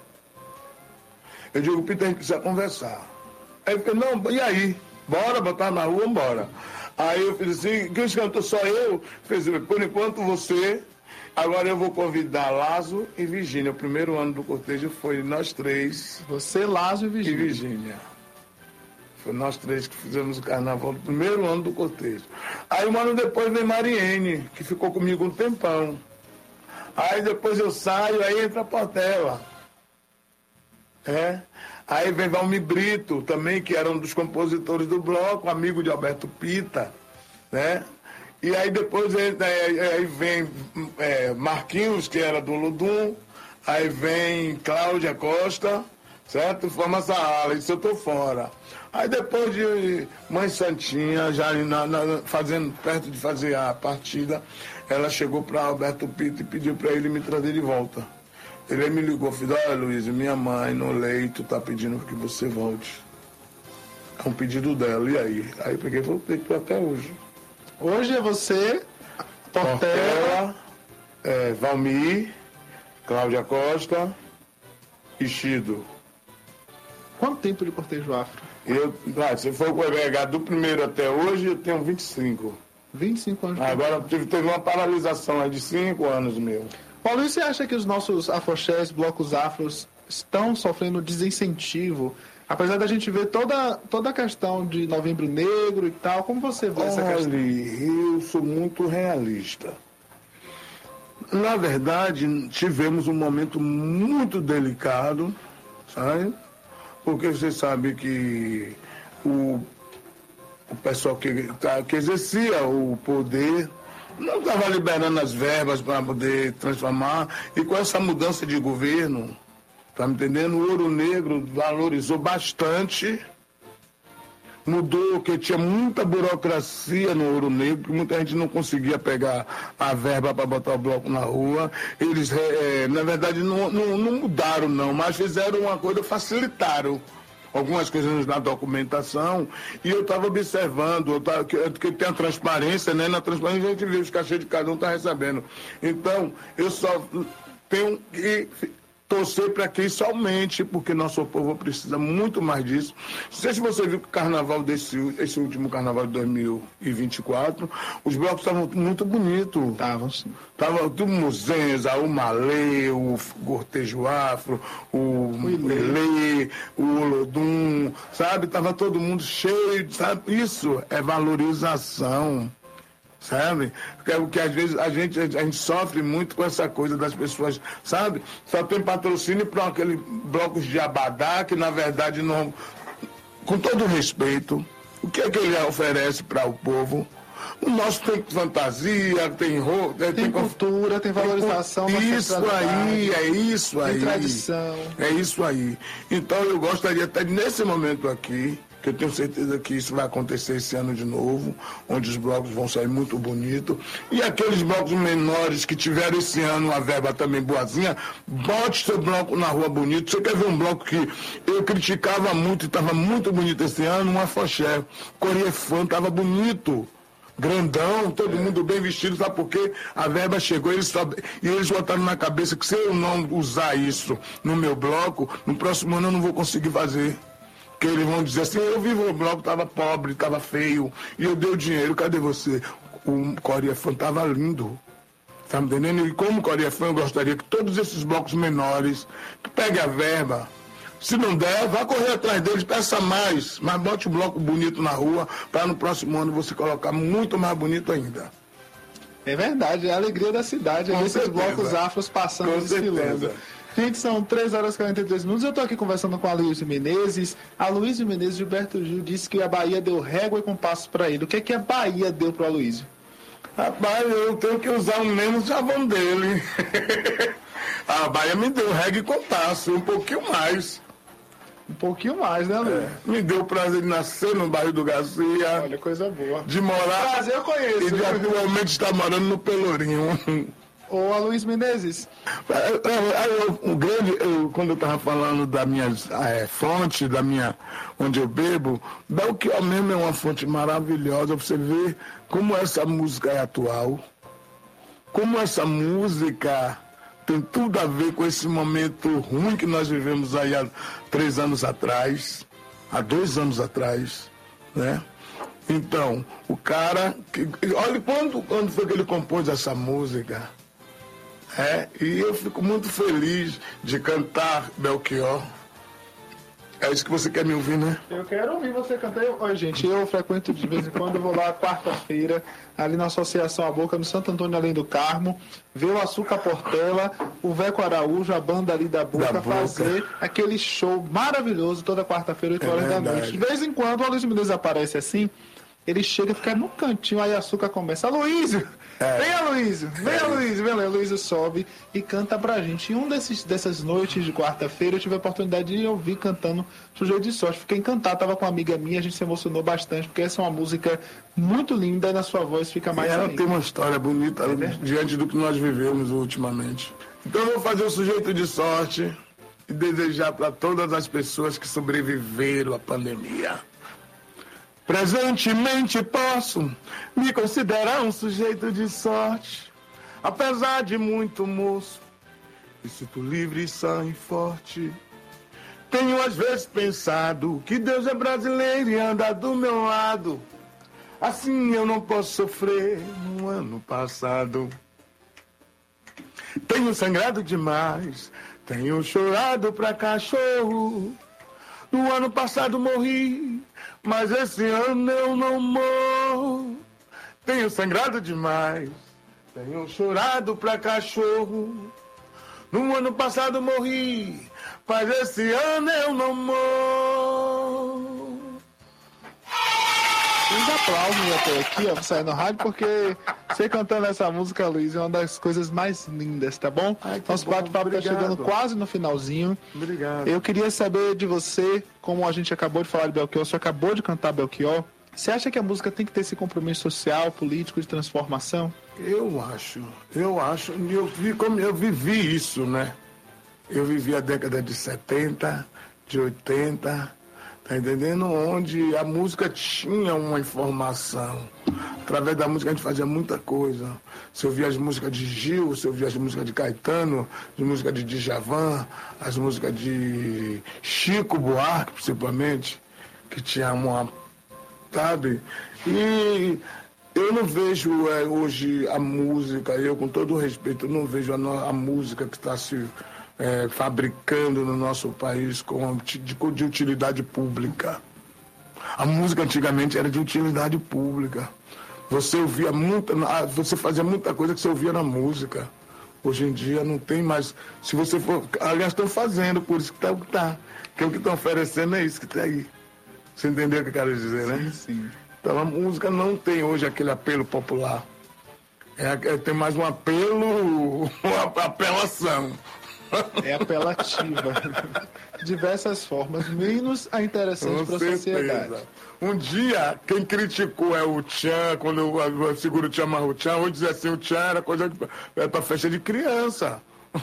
P: Eu digo, Peter, a gente precisa conversar. Aí ele falou, não, e aí? Bora botar na rua, bora. Aí eu fiz assim, que os cantores só eu? Fiz, por enquanto você... Agora eu vou convidar Lazo e Virgínia. O primeiro ano do cortejo foi nós três.
O: Você, Lazo e Virgínia.
P: E Virgínia. Foi nós três que fizemos o carnaval do primeiro ano do cortejo. Aí um ano depois veio Mariene, que ficou comigo um tempão. Aí depois eu saio, aí entra a Portela. É. Aí vem Valmir Brito também, que era um dos compositores do bloco, amigo de Alberto Pita, né? E aí depois aí, aí vem é, Marquinhos, que era do Ludum, aí vem Cláudia Costa, certo? Forma essa ala, isso eu tô fora. Aí depois de Mãe Santinha, já na, na, fazendo, perto de fazer a partida, ela chegou para Alberto Pita e pediu para ele me trazer de volta. Ele me ligou, falou, olha Luiz, minha mãe no leito tá pedindo que você volte. É um pedido dela, e aí? Aí eu peguei e voltei até hoje.
O: Hoje é você, Portela,
P: Portela é, Valmir, Cláudia Costa e Chido.
O: Quanto tempo de cortejo afro?
P: Eu, ah, se for pegar do primeiro até hoje, eu tenho vinte e cinco.
O: vinte e cinco anos.
P: Agora teve, teve uma paralisação aí de cinco anos meu.
O: Paulo, e você acha que os nossos afoxés, blocos afros, estão sofrendo desincentivo? Apesar da gente ver toda, toda a questão de Novembro Negro e tal, como você vê essa questão?
P: Eu sou muito realista. Na verdade, tivemos um momento muito delicado, sabe? Porque você sabe que o, o pessoal que, que exercia o poder não estava liberando as verbas para poder transformar, e com essa mudança de governo, tá me entendendo? O Ouro Negro valorizou bastante, mudou, que tinha muita burocracia no Ouro Negro, que muita gente não conseguia pegar a verba para botar o bloco na rua. Eles, é, na verdade, não, não, não mudaram não, mas fizeram uma coisa, facilitaram algumas coisas na documentação, e eu estava observando, eu tava, que, que tem a transparência, né? Na transparência a gente vê os cachês de cada um está recebendo. Então, eu só tenho que torcer para que isso aumente, porque nosso povo precisa muito mais disso. Não sei se você viu que o carnaval desse esse último carnaval de dois mil e vinte e quatro, os blocos estavam muito bonitos.
O: Estavam, sim.
P: Tava tudo Muzenza, o Malê, o Cortejo Afro, o Ilê, o Olodum, sabe? Tava todo mundo cheio, sabe? Isso é valorização. Sabe? Porque, porque às vezes a gente, a gente sofre muito com essa coisa das pessoas, sabe? Só tem patrocínio para aquele blocos de abadá, que na verdade não. Com todo respeito, o que é que ele oferece para o povo? O nosso tem fantasia, tem roupa,
O: tem, tem cultura, tem valorização.
P: Tem, isso aí, é isso aí.
O: Tem tradição.
P: É isso aí. Então eu gostaria até nesse momento aqui, que eu tenho certeza que isso vai acontecer esse ano de novo, onde os blocos vão sair muito bonitos. E aqueles blocos menores que tiveram esse ano uma verba também boazinha, bote seu bloco na rua bonito. Você quer ver um bloco que eu criticava muito e estava muito bonito esse ano? Um afoxé. Coriefã estava bonito. Grandão, todo é. mundo bem vestido, sabe por quê? A verba chegou eles só, e eles botaram na cabeça que se eu não usar isso no meu bloco, no próximo ano eu não vou conseguir fazer. Que eles vão dizer assim, eu vi o bloco, estava pobre, estava feio, e eu dei o dinheiro, cadê você? O Coriefã estava lindo, tá me entendendo? E como Coriefã, eu gostaria que todos esses blocos menores, que peguem a verba, Se não der, vá correr atrás deles, peça mais, mas bote um bloco bonito na rua, para no próximo ano você colocar muito mais bonito ainda.
O: É verdade, é a alegria da cidade, é esses blocos afros passando e desfilando. Gente, são três horas e quarenta e dois minutos. Eu estou aqui conversando com a Aloysio Menezes. A Aloysio Menezes, Gilberto Gil disse que a Bahia deu régua e compasso para ele. O que é que a Bahia deu para o Aloysio?
P: Rapaz, eu tenho que usar o menos chavão dele. A Bahia me deu régua e compasso, um pouquinho mais.
O: Um pouquinho mais, né, Lu?
P: É, me deu o prazer de nascer no bairro do Garcia.
O: Olha, coisa boa.
P: De morar.
O: Prazer eu conheço.
P: E de atualmente estar morando no Pelourinho.
O: Ô, Aloysio Menezes.
P: O grande, eu, quando eu estava falando da minha é, fonte, da minha, onde eu bebo, Belchior mesmo é uma fonte maravilhosa. Você vê como essa música é atual, como essa música tem tudo a ver com esse momento ruim que nós vivemos aí há três anos atrás, há dois anos atrás, né? Então, o cara, que, olha quando, quando foi que ele compôs essa música, é, e eu fico muito feliz de cantar Belchior. É isso que você quer me ouvir, né?
O: Eu quero ouvir você cantar. Oi, gente, eu frequento de vez em quando, eu vou lá quarta-feira, ali na Associação A Boca, no Santo Antônio Além do Carmo, ver o Açúcar Portela, o Veco Araújo, a banda ali da Boca, da fazer Boca. Aquele show maravilhoso toda quarta-feira, oito horas da noite. De vez em quando, o Aloysio Menezes aparece assim, ele chega a ficar no cantinho, aí a Açúcar começa, Aloysio! É. Vem, Aloysio! Vem, é. Aloysio! Vem, Aloysio sobe e canta pra gente. E um desses, dessas noites de quarta-feira eu tive a oportunidade de ouvir cantando Sujeito de Sorte. Fiquei encantado, tava com uma amiga minha, a gente se emocionou bastante, porque essa é uma música muito linda e na sua voz fica mais.
P: E ela
O: linda.
P: Tem uma história bonita é diante do que nós vivemos ultimamente. Então eu vou fazer o Sujeito de Sorte e desejar para todas as pessoas que sobreviveram à pandemia. Presentemente posso me considerar um sujeito de sorte, apesar de muito moço, me sinto livre, sã e forte. Tenho às vezes pensado que Deus é brasileiro e anda do meu lado, assim eu não posso sofrer no ano passado. Tenho sangrado demais, tenho chorado pra cachorro, no ano passado morri, mas esse ano eu não morro. Tenho sangrado demais, tenho chorado pra cachorro. No ano passado morri, mas esse ano eu não morro.
O: Uns aplausos até aqui, ó, sair no rádio, porque você cantando essa música, Luiz, é uma das coisas mais lindas, tá bom?
P: Ai,
O: Nosso bate-papo tá chegando quase no finalzinho.
P: Obrigado.
O: Eu queria saber de você, como a gente acabou de falar de Belchior, você acabou de cantar Belchior, você acha que a música tem que ter esse compromisso social, político, de transformação?
P: Eu acho, eu acho, eu, vi, como eu vivi isso, né? Eu vivi a década de setenta, de oitenta, tá entendendo? Onde a música tinha uma informação. Através da música a gente fazia muita coisa. Você ouvia as músicas de Gil, você ouvia as músicas de Caetano, as músicas de Djavan, as músicas de Chico Buarque, principalmente, que tinha uma, sabe? E eu não vejo é, hoje a música, eu com todo o respeito, eu não vejo a, no, a música que está se é, fabricando no nosso país com, de, de utilidade pública. A música antigamente era de utilidade pública. Você ouvia muita, você fazia muita coisa que você ouvia na música. Hoje em dia não tem mais. Se você for, aliás, estão fazendo, por isso que está o que está. Que o que estão oferecendo é isso que está aí. Você entendeu o que eu quero dizer, né?
O: Sim, sim.
P: Então a música não tem hoje aquele apelo popular. É, é, tem mais um apelo, uma apelação.
O: É apelativa. Diversas formas, menos a interessante para a sociedade.
P: Um dia, quem criticou é o Tchan, quando eu, eu seguro o Tchan amarro o Tchan, hoje dizer assim, o Tchan era coisa é para festa de criança.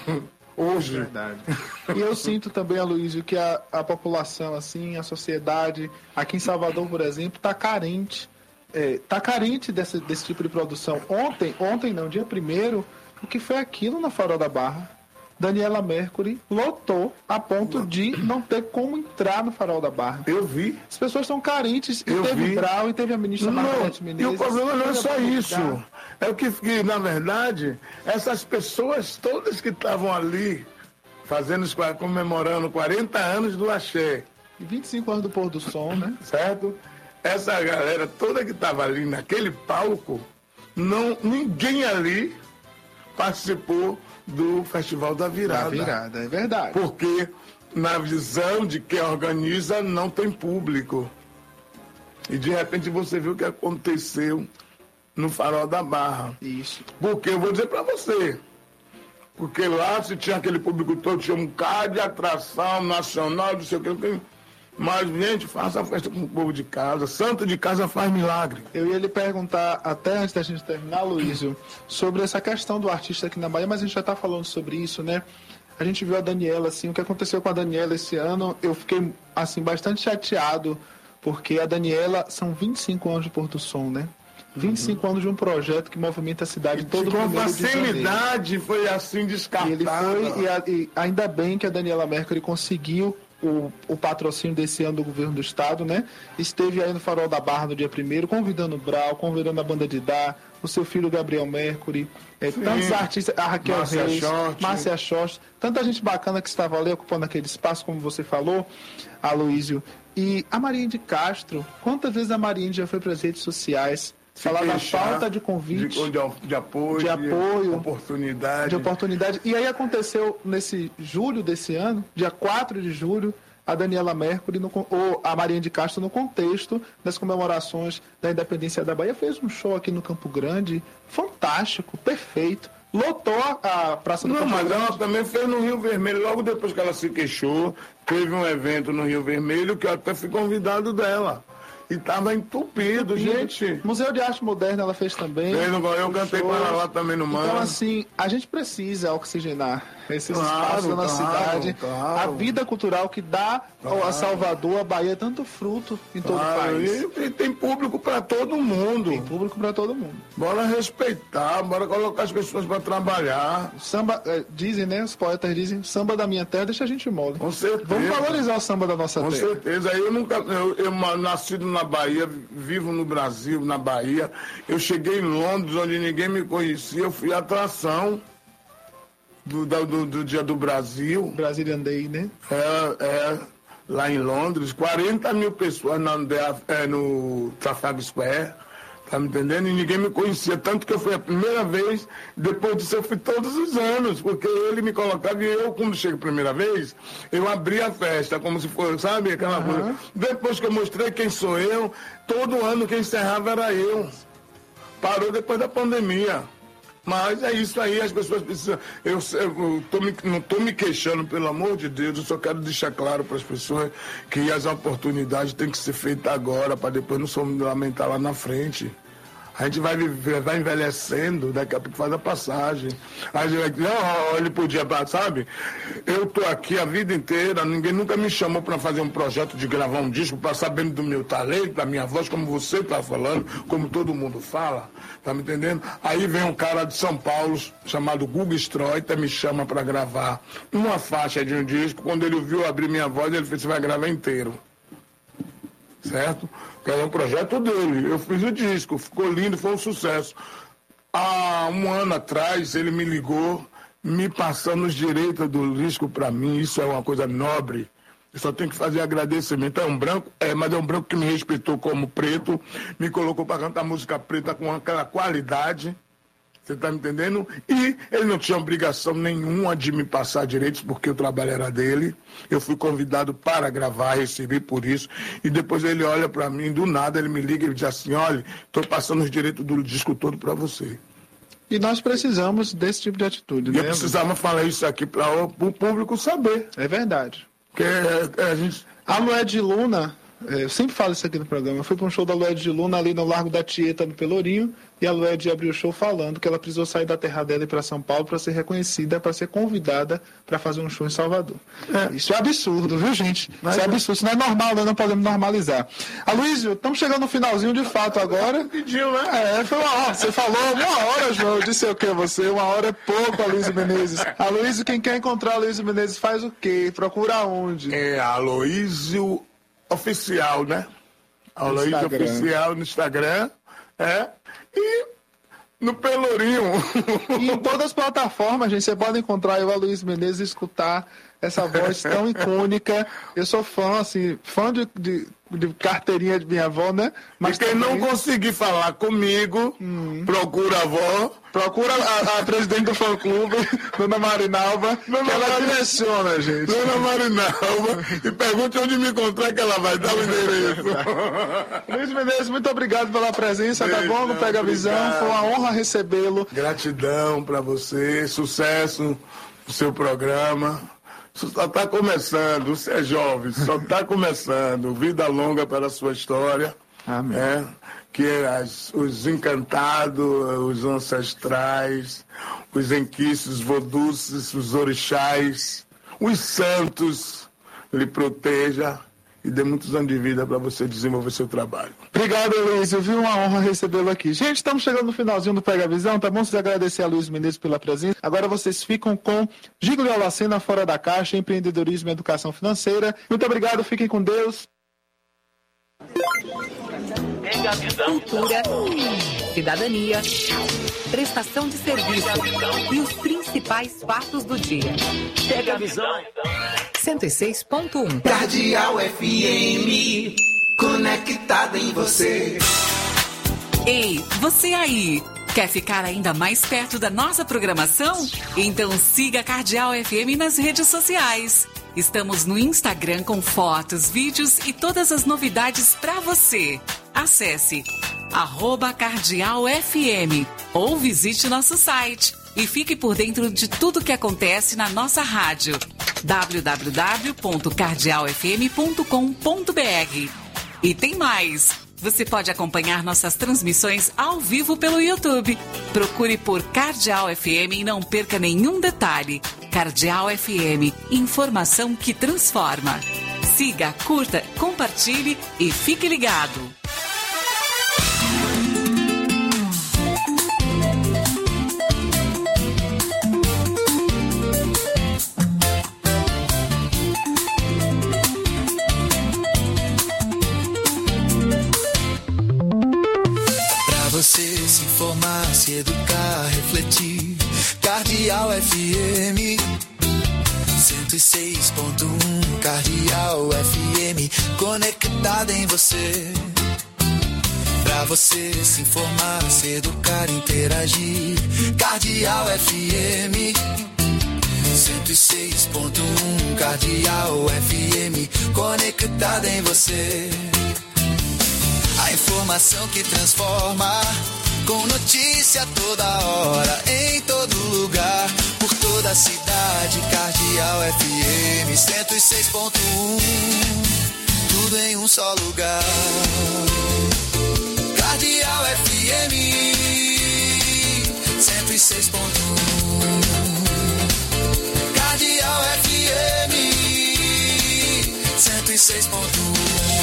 P: Hoje.
O: Verdade. E eu sinto também, Aloysio, que a, a população, assim, a sociedade, aqui em Salvador, por exemplo, está carente. É, tá carente desse, desse tipo de produção. Ontem, ontem não, dia primeiro, o que foi aquilo na Farol da Barra? Daniela Mercury lotou a ponto de não ter como entrar no Farol da Barra.
P: Eu vi.
O: As pessoas estão carentes. E
P: eu
O: teve
P: vi.
O: Brau, e teve a ministra Margarete Menezes.
P: E o problema não é só isso. É o que, que, na verdade, essas pessoas todas que estavam ali, fazendo, comemorando quarenta anos do axé.
O: E vinte e cinco anos do pôr do sol, né?
P: Certo? Essa galera toda que estava ali naquele palco, não, ninguém ali participou do Festival da Virada.
O: Da Virada, é verdade.
P: Porque na visão de quem organiza não tem público. E de repente você viu o que aconteceu no Farol da Barra.
O: Isso.
P: Porque eu vou dizer para você, porque lá se tinha aquele público todo, tinha um cara de atração nacional, não sei o que. Mas, gente, faça a festa com o povo de casa. Santo de casa faz milagre.
O: Eu ia lhe perguntar, até antes da gente terminar, Luísio, sobre essa questão do artista aqui na Bahia, mas a gente já está falando sobre isso, né? A gente viu a Daniela, assim, o que aconteceu com a Daniela esse ano, eu fiquei, assim, bastante chateado, porque a Daniela, são vinte e cinco anos de Pôr do Som, né? vinte e cinco uhum. anos de um projeto que movimenta a cidade todo
P: com
O: primeiro de janeiro.
P: facilidade foi assim descartado.
O: E ele foi, e, a, e ainda bem que a Daniela Mercury conseguiu O, o patrocínio desse ano do governo do estado, né? Esteve aí no Farol da Barra no dia primeiro, convidando o Brau, convidando a banda de Dá, o seu filho Gabriel Mercury, é, tantos artistas, a Raquel
P: Márcia
O: Reis,
P: Short.
O: Márcia Short, tanta gente bacana que estava ali ocupando aquele espaço, como você falou, Aloísio. E a Marinha de Castro, quantas vezes a Marinha já foi para as redes sociais falar da falta de convite,
P: de, de, de apoio,
O: de apoio,
P: de oportunidade.
O: de oportunidade. E aí aconteceu nesse julho desse ano, dia quatro de julho, a Daniela Mercury, no, ou a Marinha de Castro, no contexto das comemorações da independência da Bahia, fez um show aqui no Campo Grande, fantástico, perfeito. Lotou a Praça do
P: Não,
O: Campo
P: mas
O: Grande.
P: ela também fez no Rio Vermelho, logo depois que ela se queixou, teve um evento no Rio Vermelho que eu até fui convidado dela. E estava entupido, gente.
O: Museu de Arte Moderna ela fez também.
P: Eu, eu cantei
O: shows.
P: com ela lá também no Mano.
O: Então, assim, a gente precisa oxigenar esses
P: Claro,
O: espaços na
P: claro,
O: cidade.
P: claro.
O: A vida cultural que dá
P: Claro.
O: a Salvador, a Bahia, tanto fruto em todo
P: Claro,
O: o país.
P: E, e tem público para todo mundo.
O: Tem público para todo mundo.
P: Bora respeitar, bora colocar as pessoas para trabalhar.
O: Samba, é, dizem, né? Os poetas dizem, samba da minha terra deixa a gente mole.
P: Com certeza.
O: Vamos valorizar o samba da nossa
P: Com
O: terra.
P: Com certeza. Eu nunca, eu, eu nascido na Bahia, vivo no Brasil, na Bahia. Eu cheguei em Londres, onde ninguém me conhecia, eu fui atração do, do, do Dia do Brasil.
O: Brazilian Day, né?
P: É, é, lá em Londres, quarenta mil pessoas na, é, no Trafalgar Square. Tá me entendendo? E ninguém me conhecia, tanto que eu fui a primeira vez, depois disso eu fui todos os anos, porque ele me colocava e eu, quando chego a primeira vez, eu abri a festa, como se fosse, sabe, aquela
O: Uhum.
P: coisa. Depois que eu mostrei quem sou eu, todo ano quem encerrava era eu. Parou depois da pandemia. Mas é isso aí, as pessoas precisam. Eu, eu tô me, não estou me queixando, pelo amor de Deus, eu só quero deixar claro para as pessoas que as oportunidades têm que ser feitas agora, para depois não se lamentar lá na frente. A gente vai, viver, vai envelhecendo, daqui a pouco faz a passagem. A gente vai dizer, não, ele podia, sabe? Eu estou aqui a vida inteira, ninguém nunca me chamou para fazer um projeto de gravar um disco, para sabendo do meu talento, da minha voz, como você está falando, como todo mundo fala, tá me entendendo? Aí vem um cara de São Paulo, chamado Guga Stroiter, me chama para gravar uma faixa de um disco. Quando ele viu abrir minha voz, ele fez, você vai gravar inteiro. Certo? Que é um projeto dele. Eu fiz o disco, ficou lindo, foi um sucesso. Há um ano atrás, ele me ligou, me passando os direitos do disco para mim. Isso é uma coisa nobre. Eu só tenho que fazer agradecimento. É um branco, é, mas é um branco que me respeitou como preto, me colocou para cantar música preta com aquela qualidade. Você está me entendendo? E ele não tinha obrigação nenhuma de me passar direitos, porque o trabalho era dele. Eu fui convidado para gravar, recebi por isso. E depois ele olha para mim, do nada ele me liga e diz assim, olha, estou passando os direitos do disco todo para você.
O: E nós precisamos desse tipo de atitude,
P: e
O: né?
P: Eu precisava falar isso aqui para o público saber.
O: É verdade.
P: Que é, é, a gente...
O: A Lued Luna, eu sempre falo isso aqui no programa, eu fui para um show da Lued Luna ali no Largo da Tieta, no Pelourinho, e a Lued abriu o show falando que ela precisou sair da terra dela e ir para São Paulo para ser reconhecida, para ser convidada para fazer um show em Salvador. É. Isso é absurdo, viu, gente? Mas isso é absurdo, isso não é normal, nós não podemos normalizar. Aloísio, estamos chegando no finalzinho de fato agora.
P: Pediu, né?
O: É, foi uma hora. Você falou uma hora, João. Eu disse o que você? Uma hora é pouco, Aloísio Menezes. Aloísio, quem quer encontrar Aloísio Menezes faz o quê? Procura onde?
P: É Aloísio Oficial, né? Aloísio Oficial no Instagram. É. E No Pelourinho.
O: E em todas as plataformas, gente, você pode encontrar eu, a Luiz Menezes, e escutar essa voz tão icônica. Eu sou fã, assim, fã de, de, de carteirinha de minha avó, né?
P: Mas e quem também... não conseguir falar comigo, hum. procura a avó,
O: procura a, a presidente do fã-clube, Dona Marinalva, Dona que ela Mar... direciona, gente.
P: Dona Marinalva, e pergunte onde me encontrar que ela vai dar o endereço.
O: Luiz Menezes, muito obrigado pela presença, Beijo, tá bom? Não Pega a Visão, obrigado. Foi uma honra recebê-lo.
P: Gratidão para você, sucesso no seu programa. Só está começando, você é jovem, só está começando. Vida longa para a sua história.
O: Amém.
P: É, que as, os encantados, os ancestrais, os enquices, os vodus, os orixás, os santos, lhe proteja e dê muitos anos de vida para você desenvolver seu trabalho.
O: Obrigado, Luiz. Eu vi uma honra recebê-lo aqui. Gente, estamos chegando no finalzinho do Pega a Visão, tá bom? Vocês agradecer a Luiz Menezes pela presença. Agora vocês ficam com Giglio Alacena, Fora da Caixa, Empreendedorismo e Educação Financeira. Muito obrigado, fiquem com Deus.
N: Pega a Visão.
K: Cultura, cidadania, prestação de serviço e os principais fatos do dia.
N: Pega a Visão.
K: cento e seis ponto um.
L: Cardeal F M, conectada em você.
T: Ei, você aí, quer ficar ainda mais perto da nossa programação? Então siga a Cardeal F M nas redes sociais. Estamos no Instagram com fotos, vídeos e todas as novidades para você. Acesse arroba Cardeal F M ou visite nosso site e fique por dentro de tudo que acontece na nossa rádio. w w w ponto cardeal f m ponto com ponto b r. E tem mais! Você pode acompanhar nossas transmissões ao vivo pelo YouTube. Procure por Cardeal F M e não perca nenhum detalhe. Cardeal F M, informação que transforma. Siga, curta, compartilhe e fique ligado.
L: Você se informar, se educar, refletir. Cardeal F M cento e seis ponto um. Cardeal F M conectada em você. Pra você se informar, se educar, interagir. Cardeal F M cento e seis ponto um. Cardeal F M conectada em você. A informação que transforma, com notícia toda hora, em todo lugar, por toda a cidade. Cardeal F M cento e seis ponto um, tudo em um só lugar. Cardeal F M cento e seis ponto um. Cardeal F M cento e seis ponto um.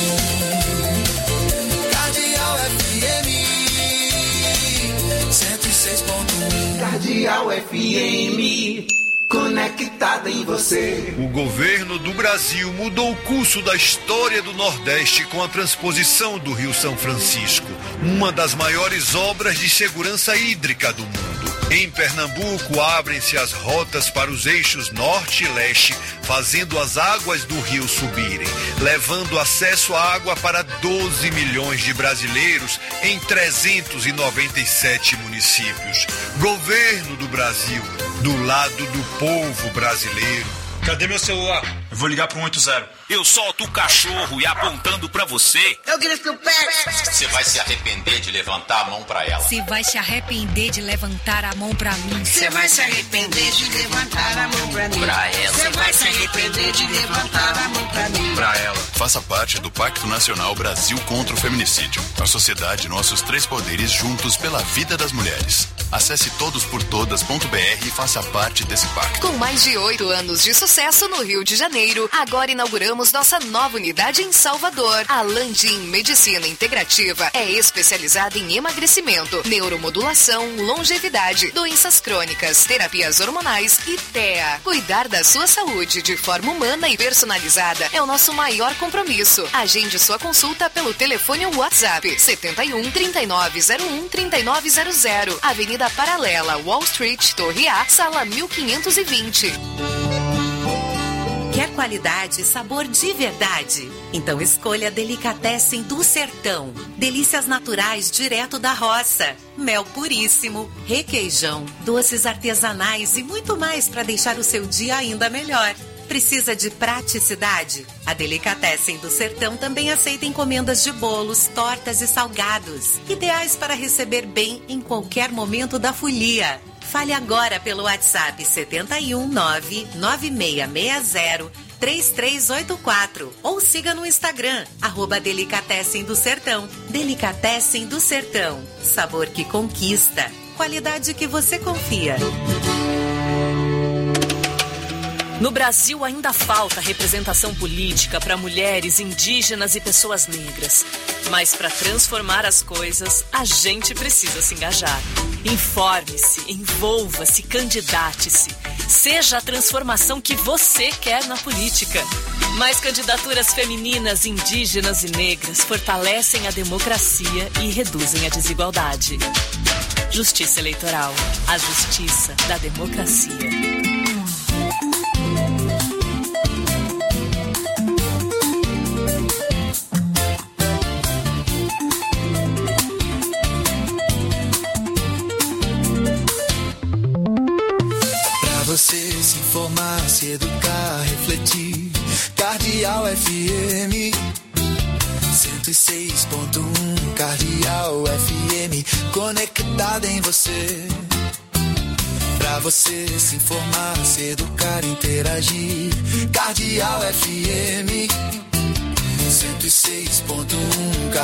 L: Cardeal F M cento e seis ponto um. Cardeal F M conectada em você.
J: O governo do Brasil mudou o curso da história do Nordeste com a transposição do Rio São Francisco, uma das maiores obras de segurança hídrica do mundo. Em Pernambuco, abrem-se as rotas para os eixos norte e leste, fazendo as águas do rio subirem, levando acesso à água para doze milhões de brasileiros em trezentos e noventa e sete municípios. Governo do Brasil, do lado do povo brasileiro.
D: Cadê meu celular? Eu vou ligar pro um oito zero.
E: Eu solto o cachorro e apontando pra você.
B: Eu grito o pé.
G: Você vai se arrepender de levantar a mão pra ela.
H: Você vai se arrepender de levantar a mão pra mim.
B: Você vai se arrepender de levantar a mão pra mim.
G: Pra ela.
B: Você vai se arrepender de levantar a mão pra mim.
I: Pra ela. Faça parte do Pacto Nacional Brasil contra o Feminicídio. A sociedade, nossos três poderes juntos pela vida das mulheres. Acesse todos por todas ponto b r e faça parte desse pacto.
C: Com mais de oito anos de sucesso no Rio de Janeiro, Janeiro. Agora inauguramos nossa nova unidade em Salvador. A Landim Medicina Integrativa é especializada em emagrecimento, neuromodulação, longevidade, doenças crônicas, terapias hormonais e T E A. Cuidar da sua saúde de forma humana e personalizada é o nosso maior compromisso. Agende sua consulta pelo telefone ou WhatsApp setenta e um, trinta e nove zero um, trinta e nove zero zero, Avenida Paralela, Wall Street, Torre A, sala mil quinhentos e vinte.
K: Quer qualidade e sabor de verdade? Então escolha Delicatessen do Sertão. Delícias naturais direto da roça. Mel puríssimo, requeijão, doces artesanais e muito mais para deixar o seu dia ainda melhor. Precisa de praticidade? A Delicatessen do Sertão também aceita encomendas de bolos, tortas e salgados. Ideais para receber bem em qualquer momento da folia. Fale agora pelo WhatsApp setenta e um, nove nove seis seis zero, três três oito quatro ou siga no Instagram, arroba Delicatessen do Sertão. Delicatessen do Sertão. Sabor que conquista. Qualidade que você confia.
F: No Brasil ainda falta representação política para mulheres, indígenas e pessoas negras. Mas para transformar as coisas, a gente precisa se engajar. Informe-se, envolva-se, candidate-se. Seja a transformação que você quer na política. Mais candidaturas femininas, indígenas e negras fortalecem a democracia e reduzem a desigualdade. Justiça Eleitoral. A justiça da democracia.
L: Você se informar, se educar, refletir. Cardeal F M cento e seis ponto um. Cardeal F M conectada em você. Pra você se informar, se educar, interagir. Cardeal F M cento e seis ponto um.